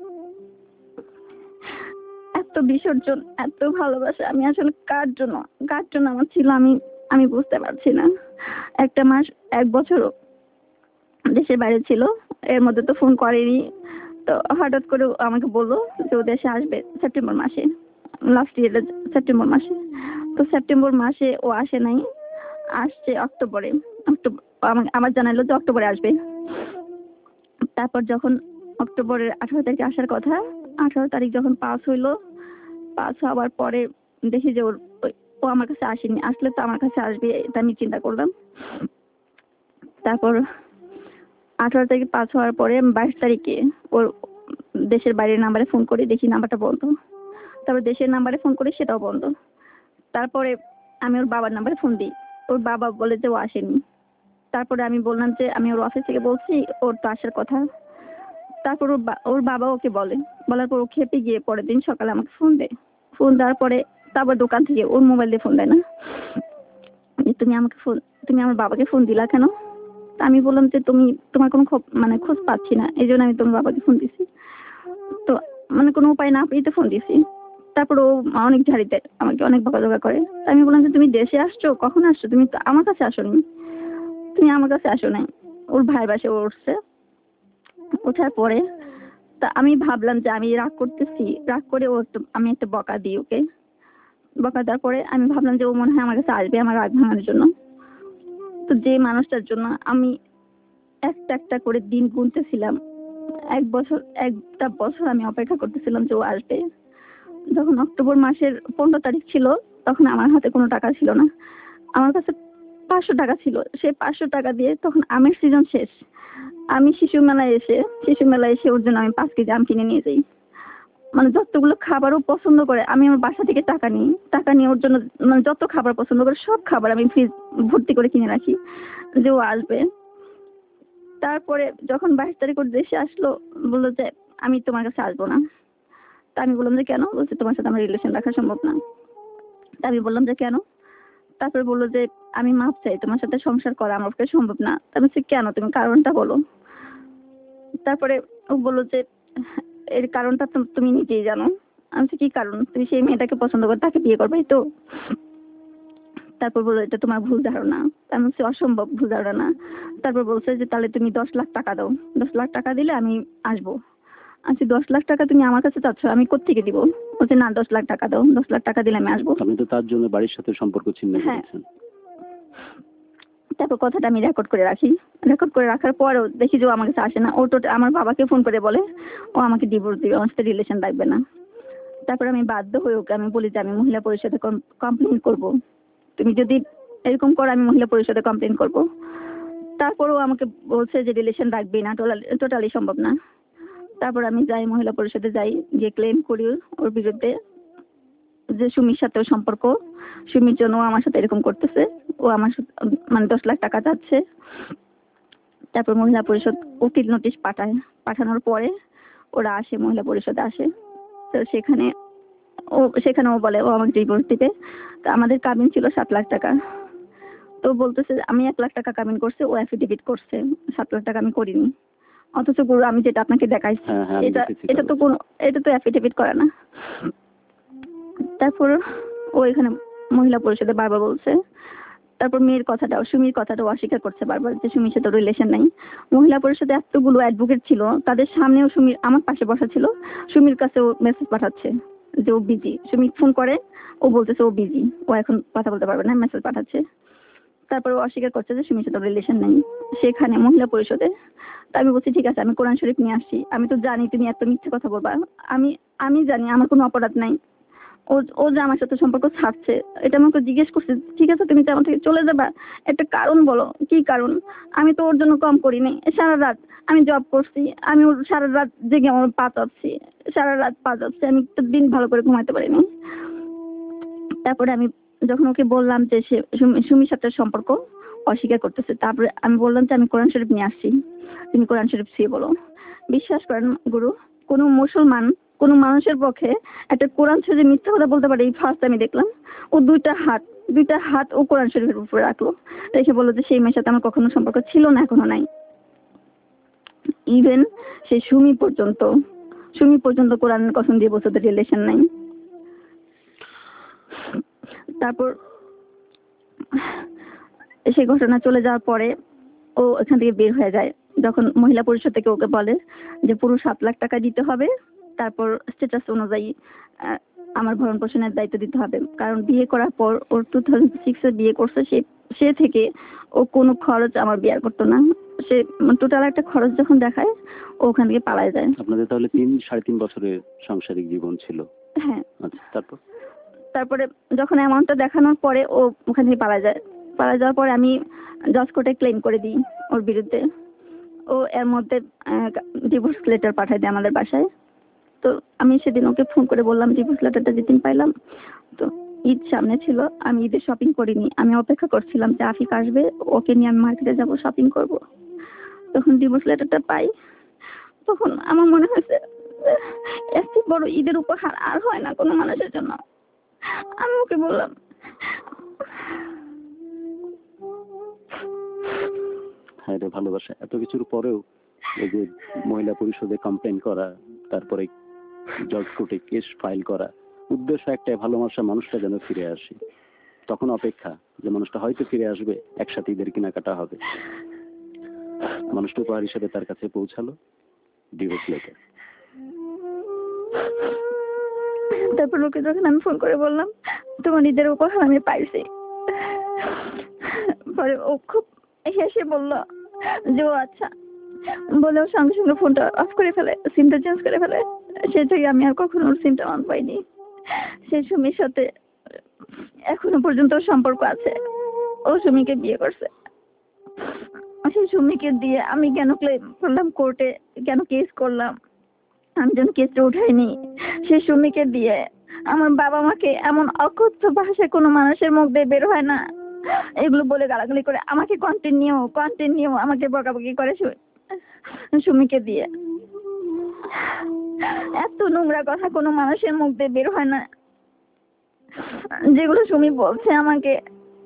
এত বিসর্জন, এত ভালোবাসা আমি আসলে কার জন্য আমার ছিল আমি বুঝতে পারছি না। একটা মাস 1 বছরও দেশের বাইরে ছিল, এর মধ্যে তো ফোন করেনি। তো হঠাৎ করে ও আমাকে বললো যে ও দেশে আসবে সেপ্টেম্বর মাসে, লাস্ট ইয়ারে সেপ্টেম্বর মাসে। তো সেপ্টেম্বর মাসে ও আসে নাই, আসছে অক্টোবরে। আমার জানালো যে অক্টোবরে আসবে। তারপর যখন অক্টোবরের 18 তারিখে আসার কথা, 18 তারিখ যখন পাস হইলো, পাস হওয়ার পরে দেখি যে ও আমার কাছে আসেনি। আসলে তো আমার কাছে আসবে এটা আমি চিন্তা করলাম। তারপর 18 তারিখে পাস হওয়ার পরে 22 তারিখে ওর দেশের বাইরের নাম্বারে ফোন করি, দেখি নাম্বারটা বন্ধ। তারপর দেশের নাম্বারে ফোন করি, সেটাও বন্ধ। তারপরে আমি ওর বাবার নাম্বারে ফোন দিই, ওর বাবা বলে যে ও আসেনি। তারপরে আমি বললাম যে আমি ওর অফিস থেকে বলছি ওর তো আসার কথা। তারপর ওর বাবা ওকে বলার পর ও খেপে গিয়ে পরের দিন সকালে আমাকে ফোন দেয়। ফোন দেওয়ার পরে তারপর দোকান থেকে ওর মোবাইল দিয়ে ফোন দেয় না, তুমি আমার বাবাকে ফোন দিলা কেন? তা আমি বললাম যে তোমার কোনো খোঁজ পাচ্ছি না, এই জন্য আমি তোমার বাবাকে ফোন দিছি। তো মানে কোনো উপায় না পেয়ে তো ফোন দিছি। তারপর ও অনেক ঝাড়ি দেয়, আমাকে অনেক বকাঝকা করে। তা আমি বললাম যে তুমি দেশে আসছো, কখন আসছো? তুমি তো আমার কাছে আসোনি, তুমি আমার কাছে আসো নাই। ওর ভাই বাসে উঠছে, ওঠার পরে তা আমি ভাবলাম যে আমি রাগ করতেছি, রাগ করে আমি একটা বকা দিই ওকে। বকা দেওয়ার পরে আমি ভাবলাম যে ও মনে হয় আমার কাছে আসবে আমার রাগ ভাঙানোর জন্য। তো যে মানুষটার জন্য আমি একটা একটা করে দিন গুনতেছিলাম, একটা বছর আমি অপেক্ষা করতেছিলাম যে ও আসবে। যখন অক্টোবর মাসের 15 তারিখ ছিল, তখন আমার হাতে কোনো টাকা ছিল না, আমার কাছে 500 টাকা ছিল। সেই 500 টাকা দিয়ে তখন আমের সিজন শেষ, আমি শিশু মেলায় এসে ওর জন্য আমি 5 কেজি আম কিনে নিয়ে যাই। মানে যতগুলো খাবারও পছন্দ করে আমি আমার বাসা থেকে টাকা নিয়ে ওর জন্য মানে যত খাবার পছন্দ করে সব খাবার আমি ফ্রিজ ভর্তি করে কিনে রাখি যে ও আসবে। তারপরে যখন 22 তারিখ ওর দেশে আসলো, বললো যে আমি তোমার কাছে আসবো না। তা আমি বললাম যে কেন? বলছে তোমার সাথে আমার রিলেশন রাখা সম্ভব না। তা আমি বললাম যে কেন? তারপরে বললো যে আমি মাপ চাই, তোমার সাথে সংসার করা আমার পক্ষে সম্ভব না। তা আমি বলছি কেন, তুমি কারণটা বলো। তারপরে ও বললো যে এর কারণটা তুমি নিজেই জানো। আমি বলছি কি কারণ? তুমি সেই মেয়েটাকে পছন্দ করো, তাকে বিয়ে করবে তো? তারপর বললো এটা তোমার ভুল ধারণা। আমি বলছি অসম্ভব ভুল ধারণা। তারপর বলছে যে তাহলে তুমি 10 লাখ টাকা দাও, 10 লাখ টাকা দিলে আমি আসবো। আচ্ছা 10 লাখ টাকা তুমি আমার কাছে চাচ্ছ, আমি কোত্থেকে দিব? বলছে না 10 লাখ টাকা দাও, 10 লাখ টাকা দিলে আমি আসবো। আপনি তো তার জন্য বাড়ির সাথে সম্পর্ক ছিন্ন হ্যাঁ। করেছেন। তারপর কথাটা আমি রেকর্ড করে রাখি, রেকর্ড করে রাখার পরেও দেখি যে ও আমার কাছে আসে না। ও তো আমার বাবাকে ফোন করে বলে ও আমাকে ডিভোর্স দিবে, আমার সাথে রিলেশন রাখবে না। তারপর আমি বাধ্য হয়ে ওকে আমি বলি যে আমি মহিলা পরিষদে কমপ্লেন করব, তুমি যদি এরকম করো আমি মহিলা পরিষদে কমপ্লেন করব। তারপরও আমাকে বলছে যে রিলেশন রাখবি না, টোটালি সম্ভব না। তারপর আমি যাই মহিলা পরিষদে, গিয়ে ক্লেম করি ওর বিরুদ্ধে যে সুমির সাথে ওর সম্পর্ক, সুমির জন্য ও আমার সাথে এরকম করতেছে। ও আমার মানে 10 লাখ টাকা চাচ্ছে। তারপর মহিলা পরিষদ উকিল নোটিশ পাঠানোর পরে ওরা আসে, মহিলা পরিষদে আসে। তো সেখানে ও বলে ও আমাকে ডিভোর্স দিবে। তো আমাদের কাবিন ছিল 7 লাখ টাকা। তো বলতেছে আমি 1 লাখ টাকা কাবিন করছে, ও অ্যাফিডেভিট করছে 7 লাখ টাকা আমি করিনি। অথচ গুরু আমি যেটা আপনাকে দেখাইছি হ্যাঁ, হ্যাঁ, আমি দেখেছি এটা তো অ্যাফিডেভিট করে না। তারপর ও এখানে মহিলা পরিষদে বারবার বলছে। তারপর সুমির কথাটাও অস্বীকার করছে বারবার যে সুমির সাথে রিলেশন নাই। মহিলা পরিষদে এতগুলো অ্যাডভোকেট ছিল, তাদের সামনেও সুমির আমার পাশে বসা ছিল, সুমির কাছে ও মেসেজ পাঠাচ্ছে যে ও বিজি। সুমি ফোন করে, ও বলতেছে ও বিজি, ও এখন কথা বলতে পারবে না, মেসেজ পাঠাচ্ছে। তারপর ও অস্বীকার করছে যে সুমির সাথে রিলেশন নেই, সেখানে মহিলা পরিষদে। তা আমি বলছি ঠিক আছে, আমি কোরআন শরীফ নিয়ে আসছি, আমি তো জানি তুমি এত মিথ্যে কথা বলবা, আমি আমি জানি আমার কোনো অপরাধ নাই। ও ও যে আমার সাথে সম্পর্ক ছাড়ছে এটা আমাকে জিজ্ঞেস করছে, ঠিক আছে তুমি যে আমার থেকে চলে যাবা, একটা কারণ বলো, কি কারণ? আমি তো ওর জন্য কম করিনি, সারা রাত আমি জব করছি, আমি ওর সারা রাত জেগে আমার পা চাচ্ছি, সারা রাত পা চাচ্ছি, আমি একটা দিন ভালো করে ঘুমাতে পারিনি। তারপরে আমি যখন ওকে বললাম যে সে সুমির সাথে সম্পর্ক, অস্বীকার করতেছে। তারপরে আমি বললাম যে আমি কোরআন শরীফ নিয়ে আসছি, তুমি কোরআন শরীফ ছুঁয়ে বলো। বিশ্বাস করেন গুরু, কোনো মুসলমান কোনো মানুষের পক্ষে একটা কোরআন ছুঁয়ে মিথ্যা কথা বলতে পারে এই ফার্স্ট আমি দেখলাম। ও দুইটা হাত ও কোরআন শরীফের উপরে রাখলো, রেখে বললো যে সেই মেয়ের সাথে আমার কখনো সম্পর্ক ছিল না, এখনো নাই। ইভেন সেই সুমি পর্যন্ত কোরআনের কসম দিয়ে বলছে রিলেশন নাই। তারপর সেই ঘটনা চলে যাওয়ার পরে ও এখান থেকে বের হয়ে যায়, যখন মহিলা পরিষদ থেকে ওকে বলে যে পুরো 7 লাখ টাকা দিতে হবে, তারপর স্ট্যাটাস অনুযায়ী আমার ভরণ পোষণের দায়িত্ব দিতে হবে। কারণ বিয়ে করার পর ওর 2006 বিয়ে করছে, সে থেকে ও কোনো খরচ আমার বিয়ার করতো না। সে টোটাল একটা খরচ যখন দেখায় ও ওখান থেকে পালায় যায়। আপনাদের তাহলে 3-3.5 বছরের সাংসারিক জীবন ছিল? হ্যাঁ। আচ্ছা, তারপরে যখন অ্যামাউন্টটা দেখানোর পরে ও ওখান থেকে পালা যাওয়ার পরে আমি জজ কোর্টে ক্লেম করে দিই ওর বিরুদ্ধে। ও এর মধ্যে ডিভোর্স লেটার পাঠায় দেয় আমাদের বাসায়। তো আমি সেদিন ওকে ফোন করে বললাম ডিভোর্স লেটারটা যেদিন পাইলাম, তো ঈদ সামনে ছিল, আমি ঈদে শপিং করিনি, আমি অপেক্ষা করছিলাম যে আফিক আসবে, ওকে নিয়ে আমি মার্কেটে যাব, শপিং করব। তখন ডিভোর্স লেটারটা পাই, তখন আমার মনে হয়েছে এত বড় ঈদের উপহার আর হয় না কোনো মানুষের জন্য। আমি ওকে বললাম, হ্যাঁ রে, ভালোবাসা এত কিছুর পরেও এই যে মহিলা পরিষদে কমপ্লেন করা, তারপরে জজ কোর্টে কেস ফাইল করা, উদ্দেশ্য একটাই, ভালোবাসা মানুষটা যেন ফিরে আসে। তখন অপেক্ষা যে মানুষটা হয়তো ফিরে আসবে, একসাথে ঈদের কেনাকাটা হবে। মানুষটা উপহার হিসেবে তার কাছে পৌঁছালো ডিভোর্স লেটার। তারপর ওকে যখন আমি ফোন করে বললাম তোমার ঈদের উপহার আমি পাইছি, পরে ও খুব হেসে বলল যে ও আচ্ছা, বলে ও সঙ্গে সঙ্গে ফোনটা অফ করে ফেলে, সিমটা চেঞ্জ করে ফেলে। সে থেকে আমি আর কখনো ওর সিমটা অন পাইনি। সেই সুমির সাথে এখনো পর্যন্ত সম্পর্ক আছে, ও সুমিকে বিয়ে করছে। সেই সুমিকে দিয়ে আমি কেন ক্লেম করলাম কোর্টে, কেন কেস করলাম, আমি যেন কেসটা উঠাইনি। সেই সুমিকে দিয়ে আমার বাবা মাকে এমন অকথ্য ভাষায় কোনো মানুষের মুখ দিয়ে বের হয় না, এগুলো বলে গালাগালি করে আমাকে কন্টিনিউ আমাকে বকাবকি করে সুমিকে দিয়ে। এত নোংরা কথা কোনো মানুষের মুখ দিয়ে বের হয় না, যেগুলো সুমি বলছে আমাকে।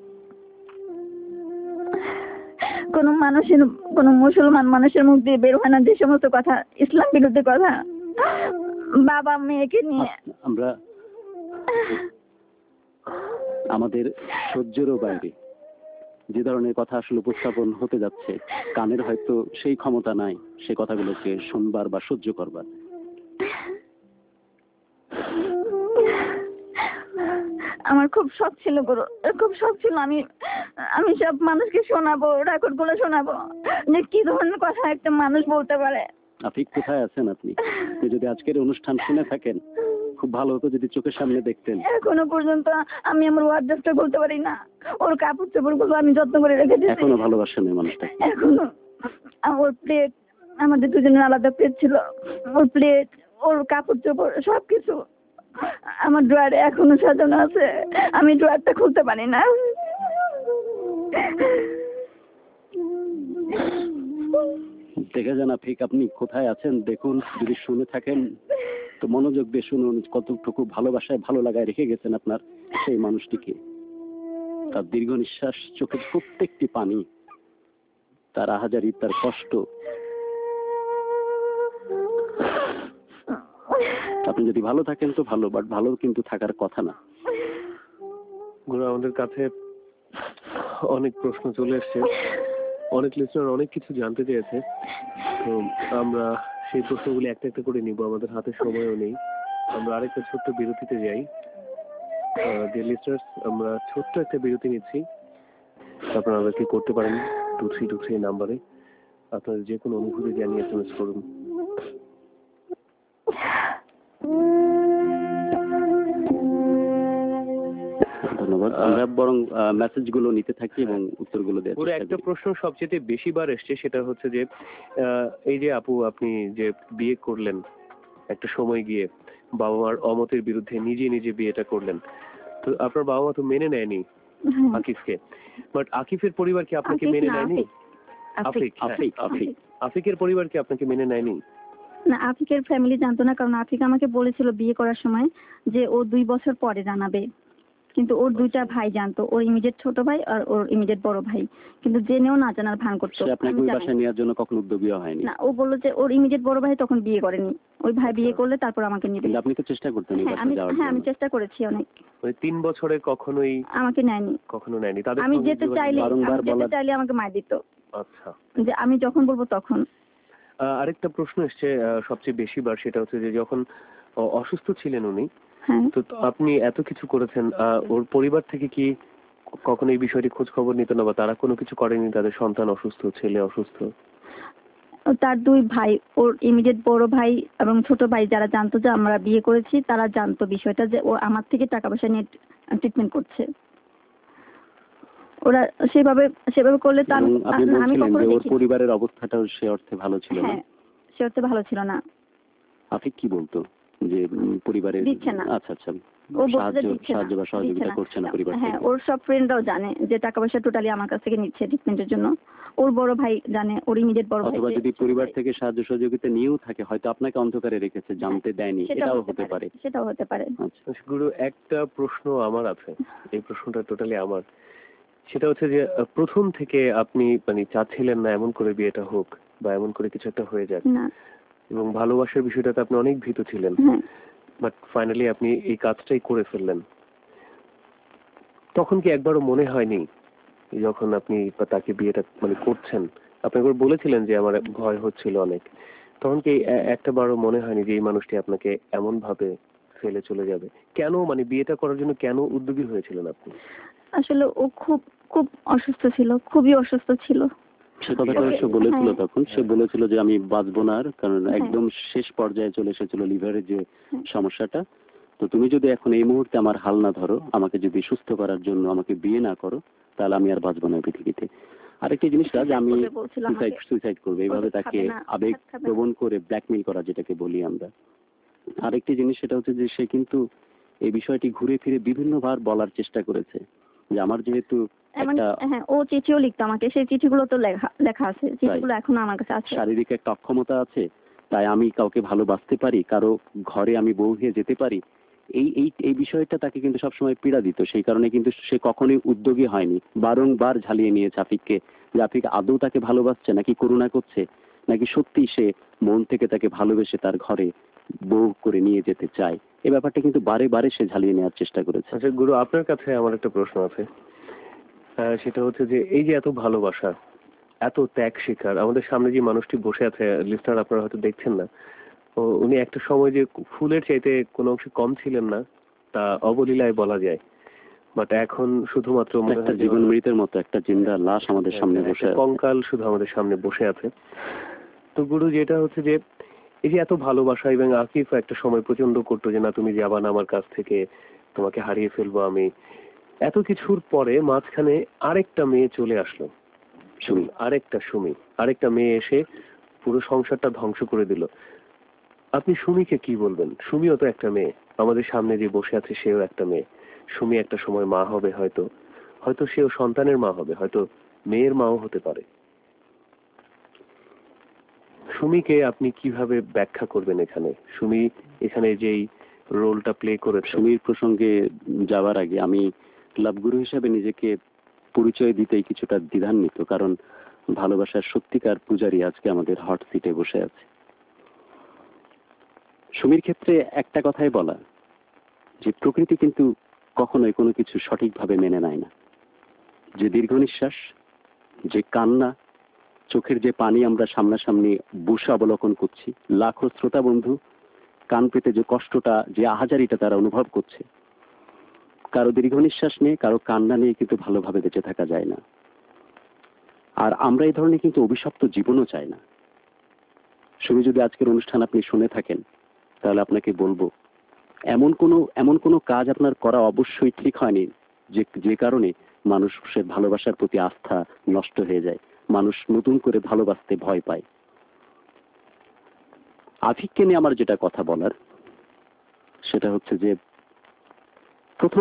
কোনো মুসলমান মানুষের মুখ দিয়ে বের হয় না যে সমস্ত কথা, ইসলাম বিরুদ্ধে কথা, বাবা মেয়েকে নিয়ে। আমরা আমাদের সহ্যেরও বাইরে যে ধরনের কথা আসলে উপস্থাপন হতে যাচ্ছে, কানের হয়তো সেই ক্ষমতা নাই সে কথাগুলোকে শুনবার বা সহ্য করবার। আমার খুব শখ ছিল গুরু, খুব শখ ছিল আমি সব মানুষকে শোনাবো, রেকর্ড গুলো শোনাবো যে কি ধরনের কথা একটা মানুষ বলতে পারে। আফিক কোথায় আছেন আপনি? যদি আজকের অনুষ্ঠান শুনে থাকেন, খুব ভালো হতো যদি চোখের সামনে দেখতেন। এখনো পর্যন্ত আমি আমার ওয়ার্ড্রোবটা বলতে পারি না, ওর কাপড় চোপড় গুলো আমি যত্ন করে রেখে দিয়েছি। এখনো ভালোবাসেন এই মানুষটা? এখনো। ওর প্লেট, আমাদের দুজনের আলাদা প্লেট ছিল, ওর প্লেট, ওর কাপড় চোপড় সবকিছু আমার ড্রয়ারে এখনো সাজানো আছে, আমি ড্রয়ারটা খুলতে পারি না। দেখে যান আফিক, আপনি কোথায় আছেন দেখুন, যদি শুনে থাকেন তো মনোযোগ দিয়ে শুনুন কতটুকু ভালোবাসায় ভালো লাগায় রেখে গেছেন আপনার সেই মানুষটিকে। তার দীর্ঘ নিঃশ্বাস, চোখের প্রত্যেকটি পানি, তার আহাজারি, তার কষ্ট। আপনি যদি ভালো থাকেন তো ভালো, বাট ভালো কিন্তু থাকার কথা না। গুরু, আমাদের কাছে অনেক প্রশ্ন চলে এসছে, অনেক লিসনার অনেক কিছু জানতে চেয়েছে, তো আমরা সেই প্রশ্নগুলি একটা একটা করে নিব, আমাদের হাতে সময়ও নেই। আমরা আরেকটা ছোট্ট বিরতিতে যাই। ডিয়ার লিসনার্স, আমরা ছোট্ট একটা বিরতি নিচ্ছি। আপনারা আমাকে করতে পারেন 2323 নাম্বারে আপনাদের যে কোনো অনুভূতি জানিয়ে এসএমএস করুন। ধন্যবাদ। আমরা বরং মেসেজগুলো নিতে থাকি এবং উত্তরগুলো দেওয়ার পুরো চেষ্টা একটা করি। প্রশ্ন সবচেয়ে বেশি বার এসছে, সেটা হচ্ছে যে এই যে আপু আপনি যে বিয়ে করলেন একটা সময় গিয়ে বাবা মার অমতের বিরুদ্ধে নিজে নিজে বিয়েটা করলেন, তো আপনার বাবা মা তো মেনে নেয়নি হ্যাঁ। আকিফকে, বাট আকিফের পরিবার কি আপনাকে আকিফ মেনে না, নেয়নি? আফিক। হ্যাঁ, আফিক, আফিক। আফিকের পরিবার কি আপনাকে মেনে নেয়নি? না, আফিকের ফ্যামিলি জানতো না, কারণ আফিক আমাকে বলেছিল বিয়ে করার সময় যে ও 2 বছর পরে জানাবে, কিন্তু ওর 2টা ভাই জানতো, ওর ইমিডিয়েট ছোট ভাই আর ওর ইমিডিয়েট বড় ভাই, কিন্তু জেনেও না জানার ভান করতো। সে আপনাকে আমি ওই জানি বাসায় নেওয়ার জন্য কখনো উদ্যোগীও হয়নি। না, ও বললো যে ওর ইমিডিয়েট বড় ভাই তখন বিয়ে করেনি, ওই ভাই বিয়ে করলে তারপর আমাকে নিবে। কিন্তু আপনি তো চেষ্টা করতেন এই হ্যাঁ, বাসায় যাওয়ার আমি জন্য। চেষ্টা করেছি অনেক, ওই 3 বছরে কখনোই আমাকে নেয়নি। কখনো নেয়নি তাদের আমি সঙ্গে যেতে যোগাযোগ- চাইলে বারংবার আমাকে মার দিত, আচ্ছা, যে আমি যখন বলবো তখন। আরেকটা প্রশ্ন এসছে সবচেয়ে বেশি বার, সেটা হচ্ছে যে যখন অসুস্থ ছিলেন উনি, হ্যাঁ, তো আপনি এত কিছু করেছেন, ওর পরিবার থেকে কি কখনো এই বিষয়টি খোঁজ খবর নিত না, বা তারা কোনো কিছু করেনি? তাদের সন্তান অসুস্থ, ছেলে অসুস্থ। তার 2 ভাই, ওর ইমিডিয়েট বড় ভাই এবং ছোট ভাই যারা জানতো যে আমরা বিয়ে করেছি, তারা জানতো বিষয়টা যে ও আমার থেকে টাকা পয়সা নিয়ে ট্রিটমেন্ট করছে। ওরা সেভাবে করলে তো এবং আপনি আমি বলছিলেন কখনো যে ওর দেখিনি। পরিবারের অবস্থাটাও সে অর্থে ভালো ছিল না। হ্যাঁ, সে হচ্ছে ভালো ছিল না। আফিক কি বলতো যে পরিবারের দিচ্ছে না। আচ্ছা আচ্ছা ও বলছে যে দিচ্ছে না, সাহায্য বা সহযোগিতা দিচ্ছে না। করছে না পরিবার হ্যাঁ, থেকে। ওর সব ফ্রেন্ডরাও জানে যে টাকা পয়সা টোটালি আমার কাছ থেকে নিচ্ছে ট্রিটমেন্টের জন্য। ওর বড় ভাই জানে, ওর ইমিডিয়েট বড় ভাই। অথবা যদি পরিবার থেকে সাহায্য সহযোগিতা নিয়েও থাকে, হয়তো আপনাকে অন্ধকারে রেখেছে, জানতে দেয়নি, এটাও হতে পারে। সেটাও হতে পারে। আচ্ছা, গুরু, একটা প্রশ্ন আমার আছে, এই প্রশ্নটা টোটালি আমার। সেটা হচ্ছে যে প্রথম থেকে আপনি মানে চাচ্ছিলেন না এমন করে বিয়েটা হোক, বা এমন করে কিছু একটা হয়ে যাক, না। এবং ভালোবাসার বিষয়টাতে আপনি অনেক ভীত ছিলেন, হ্যাঁ, বাট ফাইনালি আপনি এই কাজটাই করে ফেললেন। তখন কি একবারও মনে হয়নি যখন আপনি তাকে বিয়েটা মানে করছেন, আপনি একবার বলেছিলেন যে আমার ভয় হচ্ছিল অনেক, তখন কি একটা বারও মনে হয়নি যে এই মানুষটি আপনাকে এমন ভাবে ফেলে চলে যাবে? কেন মানে বিয়েটা করার জন্য কেন উদ্যোগী হয়েছিলেন আপনি? আসলে ও খুব খুব অসুস্থ ছিল, খুবই অসুস্থ ছিল। সে কথাটা ওকে, সে বলেছিল হ্যাঁ। তখন, সে বলেছিল যে আমি বাঁচবো না আর, কারণ হ্যাঁ। একদম শেষ পর্যায়ে চলে এসেছিল লিভারের যে হ্যাঁ। সমস্যাটা। তো তুমি যদি এখন এই মুহূর্তে আমার হাল না ধরো, আমাকে যদি সুস্থ করার জন্য আমাকে বিয়ে না করো, তাহলে আমি আর বাঁচবো না পৃথিবীতে। আরেকটি জিনিসটা যে আমি সুইসাইড করবে, এইভাবে তাকে আবেগ প্রবণ করে ব্ল্যাকমেইল করা, যেটাকে বলি আমরা। আরেকটি জিনিস সেটা হচ্ছে যে সে কিন্তু এই বিষয়টি ঘুরে ফিরে বিভিন্নবার বলার চেষ্টা করেছে যে আমার যেহেতু একটা হ্যাঁ, ও চিঠিও লিখতো আমাকে, সেই চিঠিগুলো তো লেখা আছে, চিঠিগুলো এখনো আমার কাছে আছে। শারীরিক একটা অক্ষমতা আছে, তাই আমি কাউকে ভালোবাসতে পারি, কারো ঘরে আমি বউ হয়ে যেতে পারি, এই এই এই বিষয়টা তাকে কিন্তু সবসময় পীড়া দিত। সেই কারণে কিন্তু সে কখনোই উদ্যোগী হয়নি, বারংবার ঝালিয়ে নিয়েছে আফিককে, যে আফিক আদৌ তাকে ভালোবাসছে নাকি করুণা করছে, নাকি সত্যি সে মন থেকে তাকে ভালোবেসে তার ঘরে বউ করে নিয়ে যেতে চায়। এই ব্যাপারটা কিন্তু বারে বারে সে ঝালিয়ে নেওয়ার চেষ্টা করেছে। আচ্ছা গুরু, আপনার কাছে আমার একটা প্রশ্ন আছে। সেটা হচ্ছে যে এই যে এত ভালোবাসা, এত ত্যাগ স্বীকার, আমাদের সামনে যে মানুষটি বসে আছে, লিস্টার আপনারা হয়তো দেখছেন না, উনি একটা সময় যে ফুলের চাইতে কোনো অংশে কম ছিলেন না, তা অবলীলায় বলা যায়, বাট এখন শুধুমাত্র মনে একটা হয় জীবন মৃতের মতো একটা জিন্দা লাশ আমাদের সামনে বসে আছে। কঙ্কাল শুধু আমাদের সামনে বসে আছে। তো গুরু, যেটা হচ্ছে যে এই যে এত ভালোবাসা, এবং আকিফ একটা সময় প্রচন্ড করতো যে না তুমি যাবা না আমার কাছ থেকে, তোমাকে হারিয়ে ফেলবো আমি, এত কিছুর পরে মাঝখানে আরেকটা মেয়ে চলে আসলো, আরেকটা মেয়ে এসে পুরো সংসারটা ধ্বংস করে দিল। আপনি সুমিকে কি বলবেন? সুমিও তো একটা মেয়ে, আমাদের সামনে যে বসে আছে সেও একটা মেয়ে। সুমি একটা সময় মা হবে, হয়তো হয়তো সেও সন্তানের মা হবে, হয়তো মেয়ের মাও হতে পারে। সুমিকে আপনি কিভাবে ব্যাখ্যা করবেন এখানে? সুমি এখানে যেই রোলটা প্লে করেছে। সুমির প্রসঙ্গে যাওয়ার আগে আমি লাভগুরু হিসাবে নিজেকে পরিচয় দিতেই কিছুটা দ্বিধান্বিত, কারণ ভালোবাসার সত্যিকার পূজারী আজকে আমাদের হট সিটে বসে আছে। সুমির ক্ষেত্রে একটা কথাই বলা, যে প্রকৃতি কিন্তু কখনোই কোনো কিছু সঠিকভাবে মেনে নেয় না। যে দীর্ঘ নিঃশ্বাস, যে কান্না, চোখের যে পানি আমরা সামনাসামনি বসে অবলোকন করছি, লাখো শ্রোতা বন্ধু কান পেতে যে কষ্টটা, যে আহাজারিটা তারা অনুভব করছে, কারো দীর্ঘ নিঃশ্বাস নিয়ে, কারো কান্না নিয়ে কিন্তু ভালোভাবে বেঁচে থাকা যায় না। আর আমরা এই ধরনের কিন্তু অভিশপ্ত জীবনও চাই না। শুধু যদি আজকের অনুষ্ঠান আপনি শুনে থাকেন, তাহলে আপনাকে বলবো, এমন কোনো কাজ আপনার করা অবশ্যই ঠিক হয়নি যে কারণে মানুষের ভালোবাসার প্রতি আস্থা নষ্ট হয়ে যায়, মানুষ নতুন করে ভালোবাসতে ভয় পায়। আফিককে নিয়ে আমার যেটা কথা বলার, সেটা হচ্ছে যে প্রথম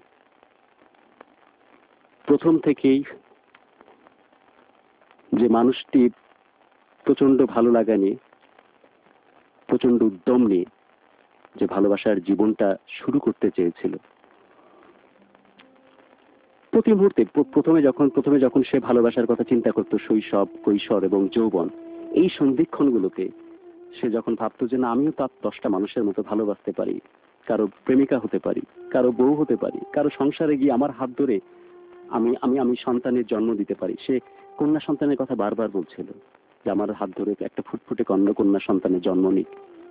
থেকেই যে মানুষটি প্রচন্ড ভালো লাগা নিয়ে, প্রচন্ড উদ্যম নিয়ে যে ভালোবাসার জীবনটা শুরু করতে চেয়েছিল, প্রতি মুহূর্তে প্রথমে যখন সে ভালোবাসার কথা চিন্তা করতো, শৈশব, কৈশোর এবং যৌবন, এই সন্ধিক্ষণগুলোতে সে যখন ভাবতো যে না, আমিও তো 10টা মানুষের মতো ভালোবাসতে পারি, কারো প্রেমিকা হতে পারি, কারো বউ হতে পারি, কারো সংসারে গিয়ে আমার হাত ধরে আমি আমি আমি সন্তানের জন্ম দিতে পারি। সে কন্যা সন্তানের কথা বারবার বলছিল যে আমার হাত ধরে একটা ফুটফুটে কন্যা সন্তানের জন্ম নিক।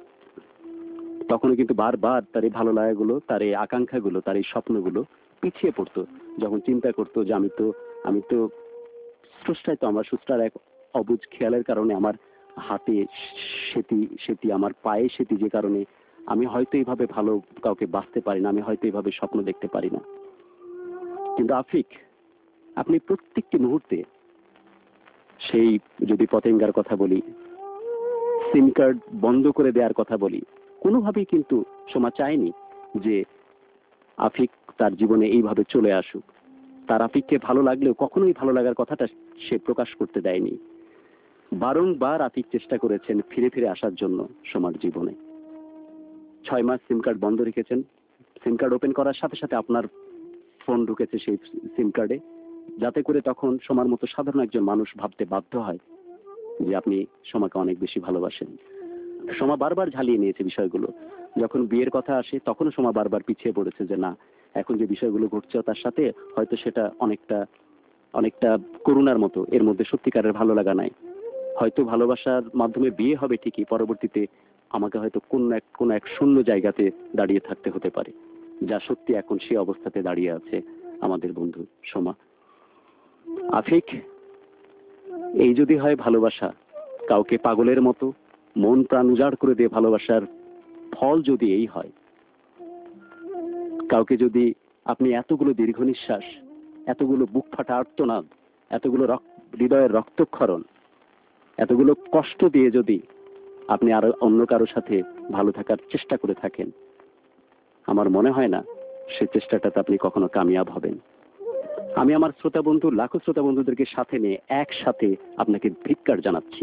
তখনও কিন্তু বারবার তার এই ভালো লাগাগুলো, তার এই আকাঙ্ক্ষাগুলো, তার এই স্বপ্নগুলো পিছিয়ে পড়তো, যখন চিন্তা করতো যে আমি তো স্রষ্টায়, তো আমার স্রষ্টার এক অবুঝ খেয়ালের কারণে আমার হাতে সেটি, আমার পায়ে সেটি, যে কারণে আমি হয়তো এইভাবে ভালো কাউকে বাঁচতে পারি না, আমি হয়তো এইভাবে স্বপ্ন দেখতে পারি না। কিন্তু আফিক, আপনি প্রত্যেকটি মুহূর্তে, সেই যদি পতেঙ্গার কথা বলি, সিম কার্ড বন্ধ করে দেওয়ার কথা বলি, কোনোভাবেই কিন্তু সোমা চায়নি যে আফিক তার জীবনে এইভাবে চলে আসুক। তার আফিককে ভালো লাগলেও কখনোই ভালো লাগার কথাটা সে প্রকাশ করতে দেয়নি। বারংবার আফিক চেষ্টা করেছেন ফিরে ফিরে আসার জন্য সোমার জীবনে। 6 মাস সিম কার্ড বন্ধ রেখেছেন। সিম কার্ড ওপেন করার সাথে সাথে আপনার ফোন ঢুকেছে সেই সিম কার্ডে, যাতে করে তখন সোমার মতো সাধারণ একজন মানুষ ভাবতে বাধ্য হয় যে আপনি সোমাকে অনেক বেশি ভালোবাসেন। সোমা বারবার ঝালিয়ে নিয়েছে বিষয়গুলো। যখন বিয়ের কথা আসে, তখনও সোমা বারবার পিছিয়ে পড়েছে যে না, এখন যে বিষয়গুলো ঘটছে তার সাথে হয়তো সেটা অনেকটা করুণার মতো, এর মধ্যে সত্যিকারের ভালো লাগা নাই। হয়তো ভালোবাসার মাধ্যমে বিয়ে হবে ঠিকই, পরবর্তীতে আমাকে হয়তো কোন এক শূন্য জায়গাতে দাঁড়িয়ে থাকতে হতে পারে, যা সত্যি এখন সে অবস্থাতে দাঁড়িয়ে আছে আমাদের বন্ধু সোমা। আফিক, এই যদি হয় ভালোবাসা, কাউকে পাগলের মতো মন প্রাণ উজাড় করে দিয়ে ভালোবাসার ফল যদি এই হয়, কাউকে যদি আপনি এতগুলো দীর্ঘ নিঃশ্বাস, এতগুলো বুক ফাটা আর্তনাদ, এতগুলো হৃদয়ের রক্তক্ষরণ, এতগুলো কষ্ট দিয়ে যদি আপনি আরো অন্য কারো সাথে ভালো থাকার চেষ্টা করে থাকেন, আমার মনে হয় না সে চেষ্টাটাতে আপনি কখনো কামিয়াব হবেন। আমি আমার শ্রোতা বন্ধু, লাখো শ্রোতা বন্ধুদেরকে সাথে নিয়ে একসাথে আপনাকে ধিক্কার জানাচ্ছি,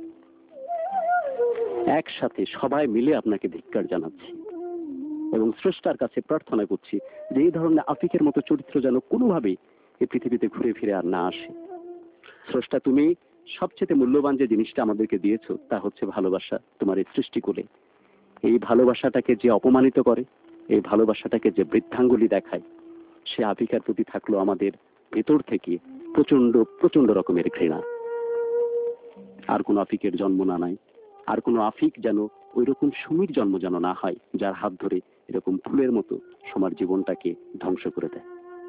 একসাথে সবাই মিলে আপনাকে ধিক্কার জানাচ্ছি এবং স্রষ্টার কাছে প্রার্থনা করছি যে এই ধরনের আফিকের মতো চরিত্র যেন কোনোভাবেই এই পৃথিবীতে ঘুরে ফিরে আর না আসে। স্রষ্টা, তুমি সবচেয়ে মূল্যবান যে জিনিসটা আমাদেরকে দিয়েছো তা হচ্ছে ভালোবাসা। তোমার এই সৃষ্টিকুলে এই ভালোবাসাটাকে যে অপমানিত করে, এই ভালোবাসাটাকে যে বৃদ্ধাঙ্গুলি দেখায়, সে আফিকার প্রতি থাকলো আমাদের ভেতর থেকে প্রচন্ড রকমের ঘৃণা। আর কোনো আফিকের জন্ম না নাই, আর কোনো আফিক যেন ওই রকম সুমির জন্ম যেন না হয়, যার হাত ধরে এরকম ফুলের মতো সোমার জীবনটাকে ধ্বংস করে দেয়।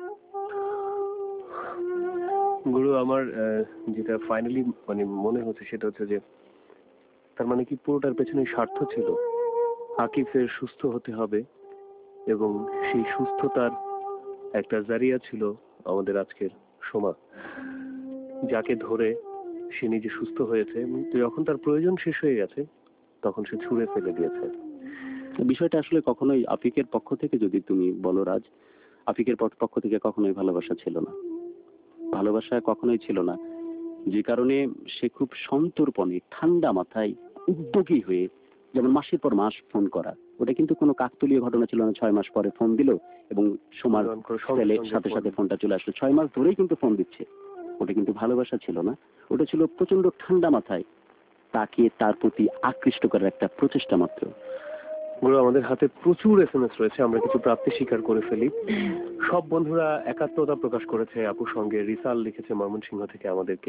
গুরু, আমার যেটা ফাইনালি মনে হচ্ছে সেটা হচ্ছে যে তার মানে কি পুরোটার পেছনে স্বার্থ ছিল। আকিফের সুস্থ হতে হবে এবং সেই সুস্থতার একটা জারিয়া ছিল আমাদের আজকের সোমা, যাকে ধরে সে নিজে সুস্থ হয়েছে এবং যখন তার প্রয়োজন শেষ হয়ে গেছে তখন সে ছুঁড়ে ফেলে দিয়েছে। বিষয়টা আসলে কখনোই আফিকের পক্ষ থেকে যদি তুমি বলো রাজ, আফিকের পক্ষ থেকে কখনোই ভালোবাসা ছিল না, ভালোবাসা কখনোই ছিল না। যে কারণে সে খুব সন্তর্পণে ঠান্ডা মাথায় উদ্যোগী হয়ে, যেমন মাসের পর মাস ফোন করা, ওটা কিন্তু কোনো কাকতালীয় ঘটনা ছিল না। 6 মাস পরে ফোন দিল এবং সোমার ছেলে সাথে সাথে ফোনটা চলে আসলো। 6 মাস ধরেই কিন্তু ফোন দিচ্ছে। ওটা কিন্তু ভালোবাসা ছিল না, ওটা ছিল প্রচন্ড ঠান্ডা মাথায় তাকে তার প্রতি আকৃষ্ট করার একটা প্রচেষ্টা মাত্র। গুরু, আমাদের হাতে প্রচুর এসএমএস রয়েছে, আমরা কিছু প্রাপ্তি স্বীকার করে ফেলি। সব বন্ধুরা একাত্মতা প্রকাশ করেছে আপুর সঙ্গে। রিসাল লিখেছে ময়মনসিংহ থেকে আমাদেরকে,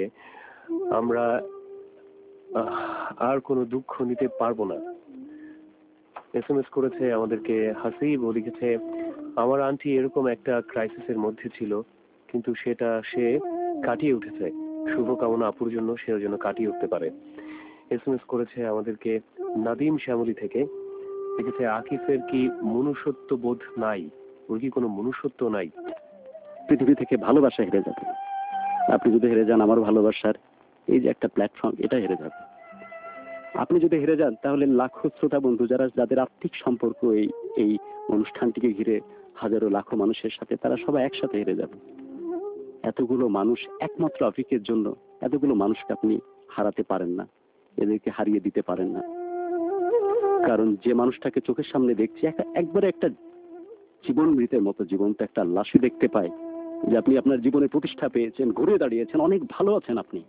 আমরা আর কোনো দুঃখ নিতে পারবো না। এসএমএস করেছে আমাদেরকে হাসিব, ও লিখেছে আমার আন্টি এরকম একটা ক্রাইসিসের মধ্যে ছিল, কিন্তু সেটা সে কাটিয়ে উঠেছে। শুভকামনা আপুর জন্য, সে যেন কাটিয়ে উঠতে পারে। এসএমএস করেছে আমাদেরকে নাদিম শ্যামলী থেকে, লিখেছে আকিফের কি মনুষ্যত্ব বোধ নাই, ওর কি কোনো মনুষ্যত্ব নাই? পৃথিবী থেকে ভালোবাসা হেরে যাবে। আপনি যদি হেরে যান আমার ভালোবাসার এই যে একটা প্ল্যাটফর্ম, এটা হেরে যাবে। আপনি যদি হেরে যান তাহলে লাখো শ্রোতা বন্ধু যাদের আর্থিক সম্পর্ক এই অনুষ্ঠানটিকে ঘিরে হাজারো লাখো মানুষের সাথে, তারা সবাই একসাথে হেরে যাবে। এতগুলো মানুষ একমাত্র আফ্রিকের জন্য, এতগুলো মানুষকে আপনি হারাতে পারেন না, এদেরকে হারিয়ে দিতে পারেন না। কারণ যে মানুষটাকে চোখের সামনে দেখছি একবারে একটা জীবন মৃতের মতো, জীবনটা একটা লাশে দেখতে পায় যে আপনি আপনার জীবনে প্রতিষ্ঠা পেয়েছেন, ঘুরে দাঁড়িয়েছেন, অনেক ভালো আছেন আপনি।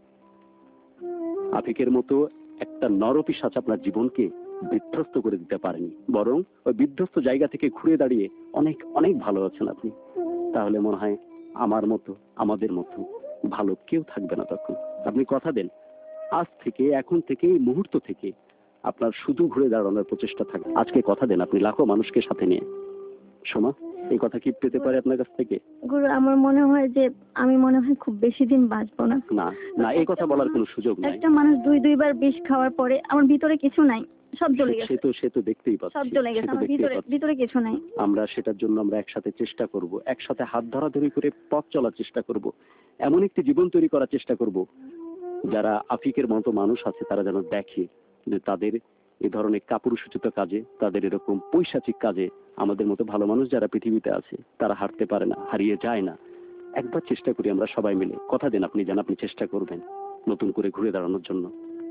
আফিকের মতো একটা নরপিশাচ আপনার জীবনকে বিধ্বস্ত করে দিতে পারেনি, বরং ওই বিধ্বস্ত জায়গা থেকে ঘুরে দাঁড়িয়ে অনেক অনেক ভালো আছেন আপনি। তাহলে মনে হয় আমার মতো, আমাদের মতো ভালো কেউ থাকবে না তখন। আপনি কথা দেন, আজ থেকে, এখন থেকে, এই মুহূর্ত থেকে আপনার শুধু ঘুরে দাঁড়ানোর প্রচেষ্টা থাকবে। আজকে কথা দেন আপনি লাখো মানুষকে সাথে নিয়ে। সোমা, এই কথা কি পেতে পারে আপনার কাছ থেকে? গুরু, আমার মনে হয় যে আমি মনে হয় খুব বেশি দিন বাঁচবো না। না না, এই কথা বলার কোনো সুযোগ নাই। একটা মানুষ দুইবার বিষ খাওয়ার পরে আমার ভিতরে কিছু নাই, সব চলে গেছে। সে তো দেখতেই পাচ্ছি, সব চলে গেছে, আমার ভিতরে কিছু নাই। আমরা সেটার জন্য আমরা একসাথে চেষ্টা করব, একসাথে হাত ধরাধরি করে পথ চলার চেষ্টা করব, এমন একটি জীবন তৈরি করার চেষ্টা করব যারা আফিকের মতো মানুষ আছে তারা যেন দেখে যে তাদের এই ধরনের কাপুরুষোচিত কাজে, তাদের এরকম পৈশাচিক কাজে আমাদের মতো ভালো মানুষ যারা পৃথিবীতে আছে তারা হারতে পারে না, হারিয়ে যায় না। একবার চেষ্টা করি আমরা সবাই মিলে। কথা দেন আপনি, যেন আপনি চেষ্টা করবেন নতুন করে ঘুরে দাঁড়ানোর জন্য।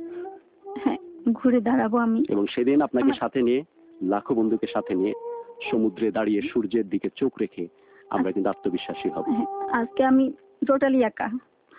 হ্যাঁ, ঘুরে দাঁড়াবো আমি। এবং সেদিন আপনাকে সাথে নিয়ে, লাখো বন্ধুকে সাথে নিয়ে সমুদ্রে দাঁড়িয়ে সূর্যের দিকে চোখ রেখে আমরা কিন্তু আত্মবিশ্বাসী হব। আজকে আমি টোটালি একা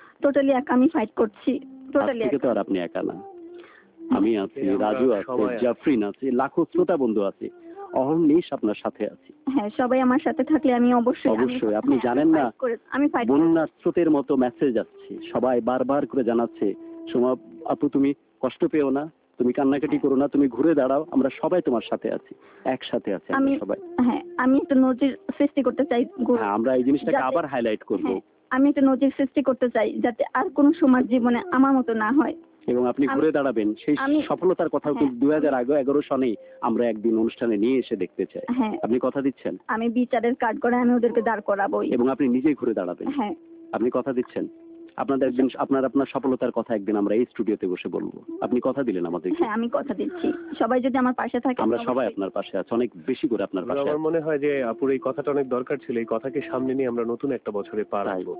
আমি ফাইট করছি। টোটালি একা। তো আর আপনি একা না, আমি আছি, রাজু আছে, জাফরিন আছে, লাখো শ্রোতা বন্ধু আছে, অহর্নিশ আপনার সাথে আছি। হ্যাঁ, সবাই আমার সাথে থাকলে আমি অবশ্যই আপনি জানেন না, আমি ফাইট বন্যার স্রোতের মতো মেসেজ আসছে, সবাই বারবার করে জানাচ্ছে সোমা আপু তুমি কষ্ট পেও না, তুমি কান্নাকাটি করো না, তুমি ঘুরে দাঁড়াও, আমরা সবাই তোমার সাথে আছি, একসাথে আছি আমরা সবাই। হ্যাঁ, আমি একটা নজির সৃষ্টি করতে চাই। হ্যাঁ, আমরা এই জিনিসটাকে আবার হাইলাইট করব। আমি একটা নজির সৃষ্টি করতে চাই যাতে আর কোনো সমাজ জীবনে আমার মতো না হয়। এবং আপনি ঘুরে দাঁড়াবেন, সেই সফলতার কথাও কিন্তু 2011 সনে আমরা একদিন অনুষ্ঠানে নিয়ে এসে দেখতে চাই। আপনি কথা দিচ্ছেন? আমি বিচারের কাজ করে আমি ওদেরকে দাঁড় করাবো এবং আপনি নিজে ঘুরে দাঁড়াবেন। হ্যাঁ, আপনি কথা দিচ্ছেন? আপনাদের একদিন আপনার সফলতার কথা একদিন আমরা এই স্টুডিওতে বসে বলবো। আপনি কথা দিলেন আমাদের? হ্যাঁ, আমি কথা দিচ্ছি, সবাই যদি আমার পাশে থাকে। আমরা সবাই আপনার পাশে আছি, অনেক বেশি করে আপনার পাশে। আমার মনে হয় যে আপুর এই কথাটা অনেক দরকার ছিল। এই কথাকে সামনে নিয়ে আমরা নতুন একটা বছরে পা রাখবো।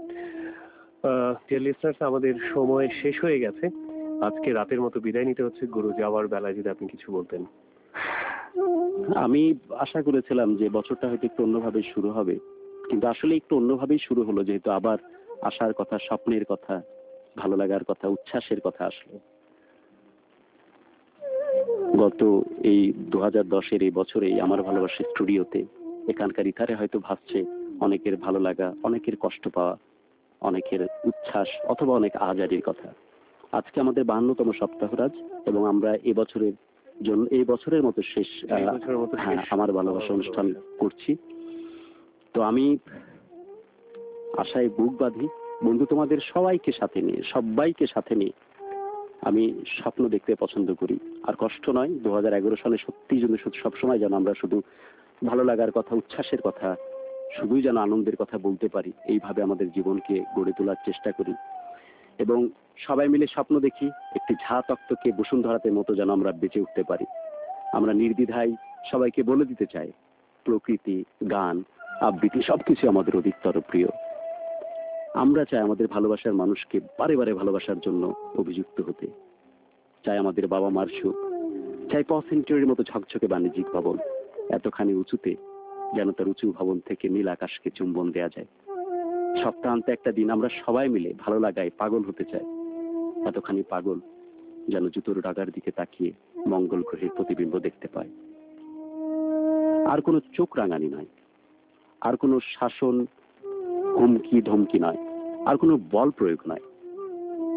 ডিয়ার লিসনার্স, আমাদের সময় শেষ হয়ে গেছে। আজকে রাতের মতো বিদায় নিতে হচ্ছে। গুরু, যাওয়ার বেলায় যদি আপনি কিছু বলতেন। আমি আশা করেছিলাম যে বছরটা হয়তো একটু অন্যভাবে শুরু হবে, কিন্তু আসলে একটু অন্যভাবেই শুরু হলো, যেহেতু আবার আশার কথা, স্বপ্নের কথা, ভালো লাগার কথা, উচ্ছ্বাসের কথা আসলো। গত এই 2010 এই বছরে আমার ভালোবাসা স্টুডিওতে এখানকার ইথারে হয়তো ভাসছে অনেকের ভালো লাগা, অনেকের কষ্ট পাওয়া, অনেকের উচ্ছ্বাস অথবা অনেক আহাজারির কথা। আজকে আমাদের 52তম সপ্তাহ রাজ, এবং আমরা এই বছরের মতো শেষ আমার ভালোবাসা অনুষ্ঠান করছি। তো আমি আশায় বুক বাঁধি বন্ধু, তোমাদের সবাইকে সাথে নিয়ে আমি স্বপ্ন দেখতে পছন্দ করি। আর কষ্ট নয়, 2011 সালে সত্যি সবসময় যেন আমরা শুধু ভালো লাগার কথা, উচ্ছ্বাসের কথা, শুধুই যেন আনন্দের কথা বলতে পারি, এইভাবে আমাদের জীবনকে গড়ে তোলার চেষ্টা করি। এবং সবাই মিলে স্বপ্ন দেখি একটি ঝা তক্তকে বসুন্ধরাতে মতো যেন আমরা বেঁচে উঠতে পারি। আমরা নির্দ্বিধায় সবাইকে বলে দিতে চাই, প্রকৃতি, গান, আবৃত্তি সবকিছু আমাদের অধিকতর প্রিয়। আমরা চাই আমাদের ভালোবাসার মানুষকে বারে বারে ভালোবাসার জন্য অভিযুক্ত হতে, চাই আমাদের বাবা মার সুখ, চাই পসেন্টারির মতো ঝকঝকে বাণিজ্যিক ভবন, এতখানি উঁচুতে যেন তার উঁচু ভবন থেকে নীল আকাশকে চুম্বন দেয়া যায়। সপ্তাহান্তে একটা দিন আমরা সবাই মিলে ভালো লাগায় পাগল হতে চাই, এতখানি পাগল যেন জুতোর ডাগার দিকে তাকিয়ে মঙ্গল গ্রহের প্রতিবিম্ব দেখতে পায়। আর কোনো চোখ রাঙানি নয়, আর কোনো শাসন, হুমকি ধমকি নয়, আর কোনো বল প্রয়োগ নয়,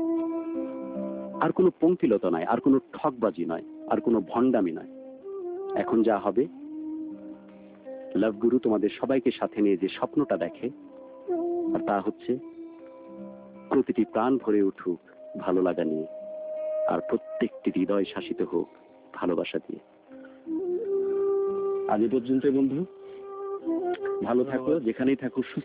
আর কোনো পঙ্কিলতা নয়, আর কোনো ঠকবাজি নয়, আর কোনো ভণ্ডামি নয়। এখন যা হবে, লাভ গুরু তোমাদের সবাইকে সাথে নিয়ে যে স্বপ্নটা দেখে, আর তা হচ্ছে প্রতিটি প্রাণ ভরে উঠুক ভালো লাগা নিয়ে, আর প্রত্যেকটি হৃদয় শাসিত হোক ভালোবাসা দিয়ে। আজ এ পর্যন্ত বন্ধু, ভালো থাকো, যেখানেই থাকো সুস্থ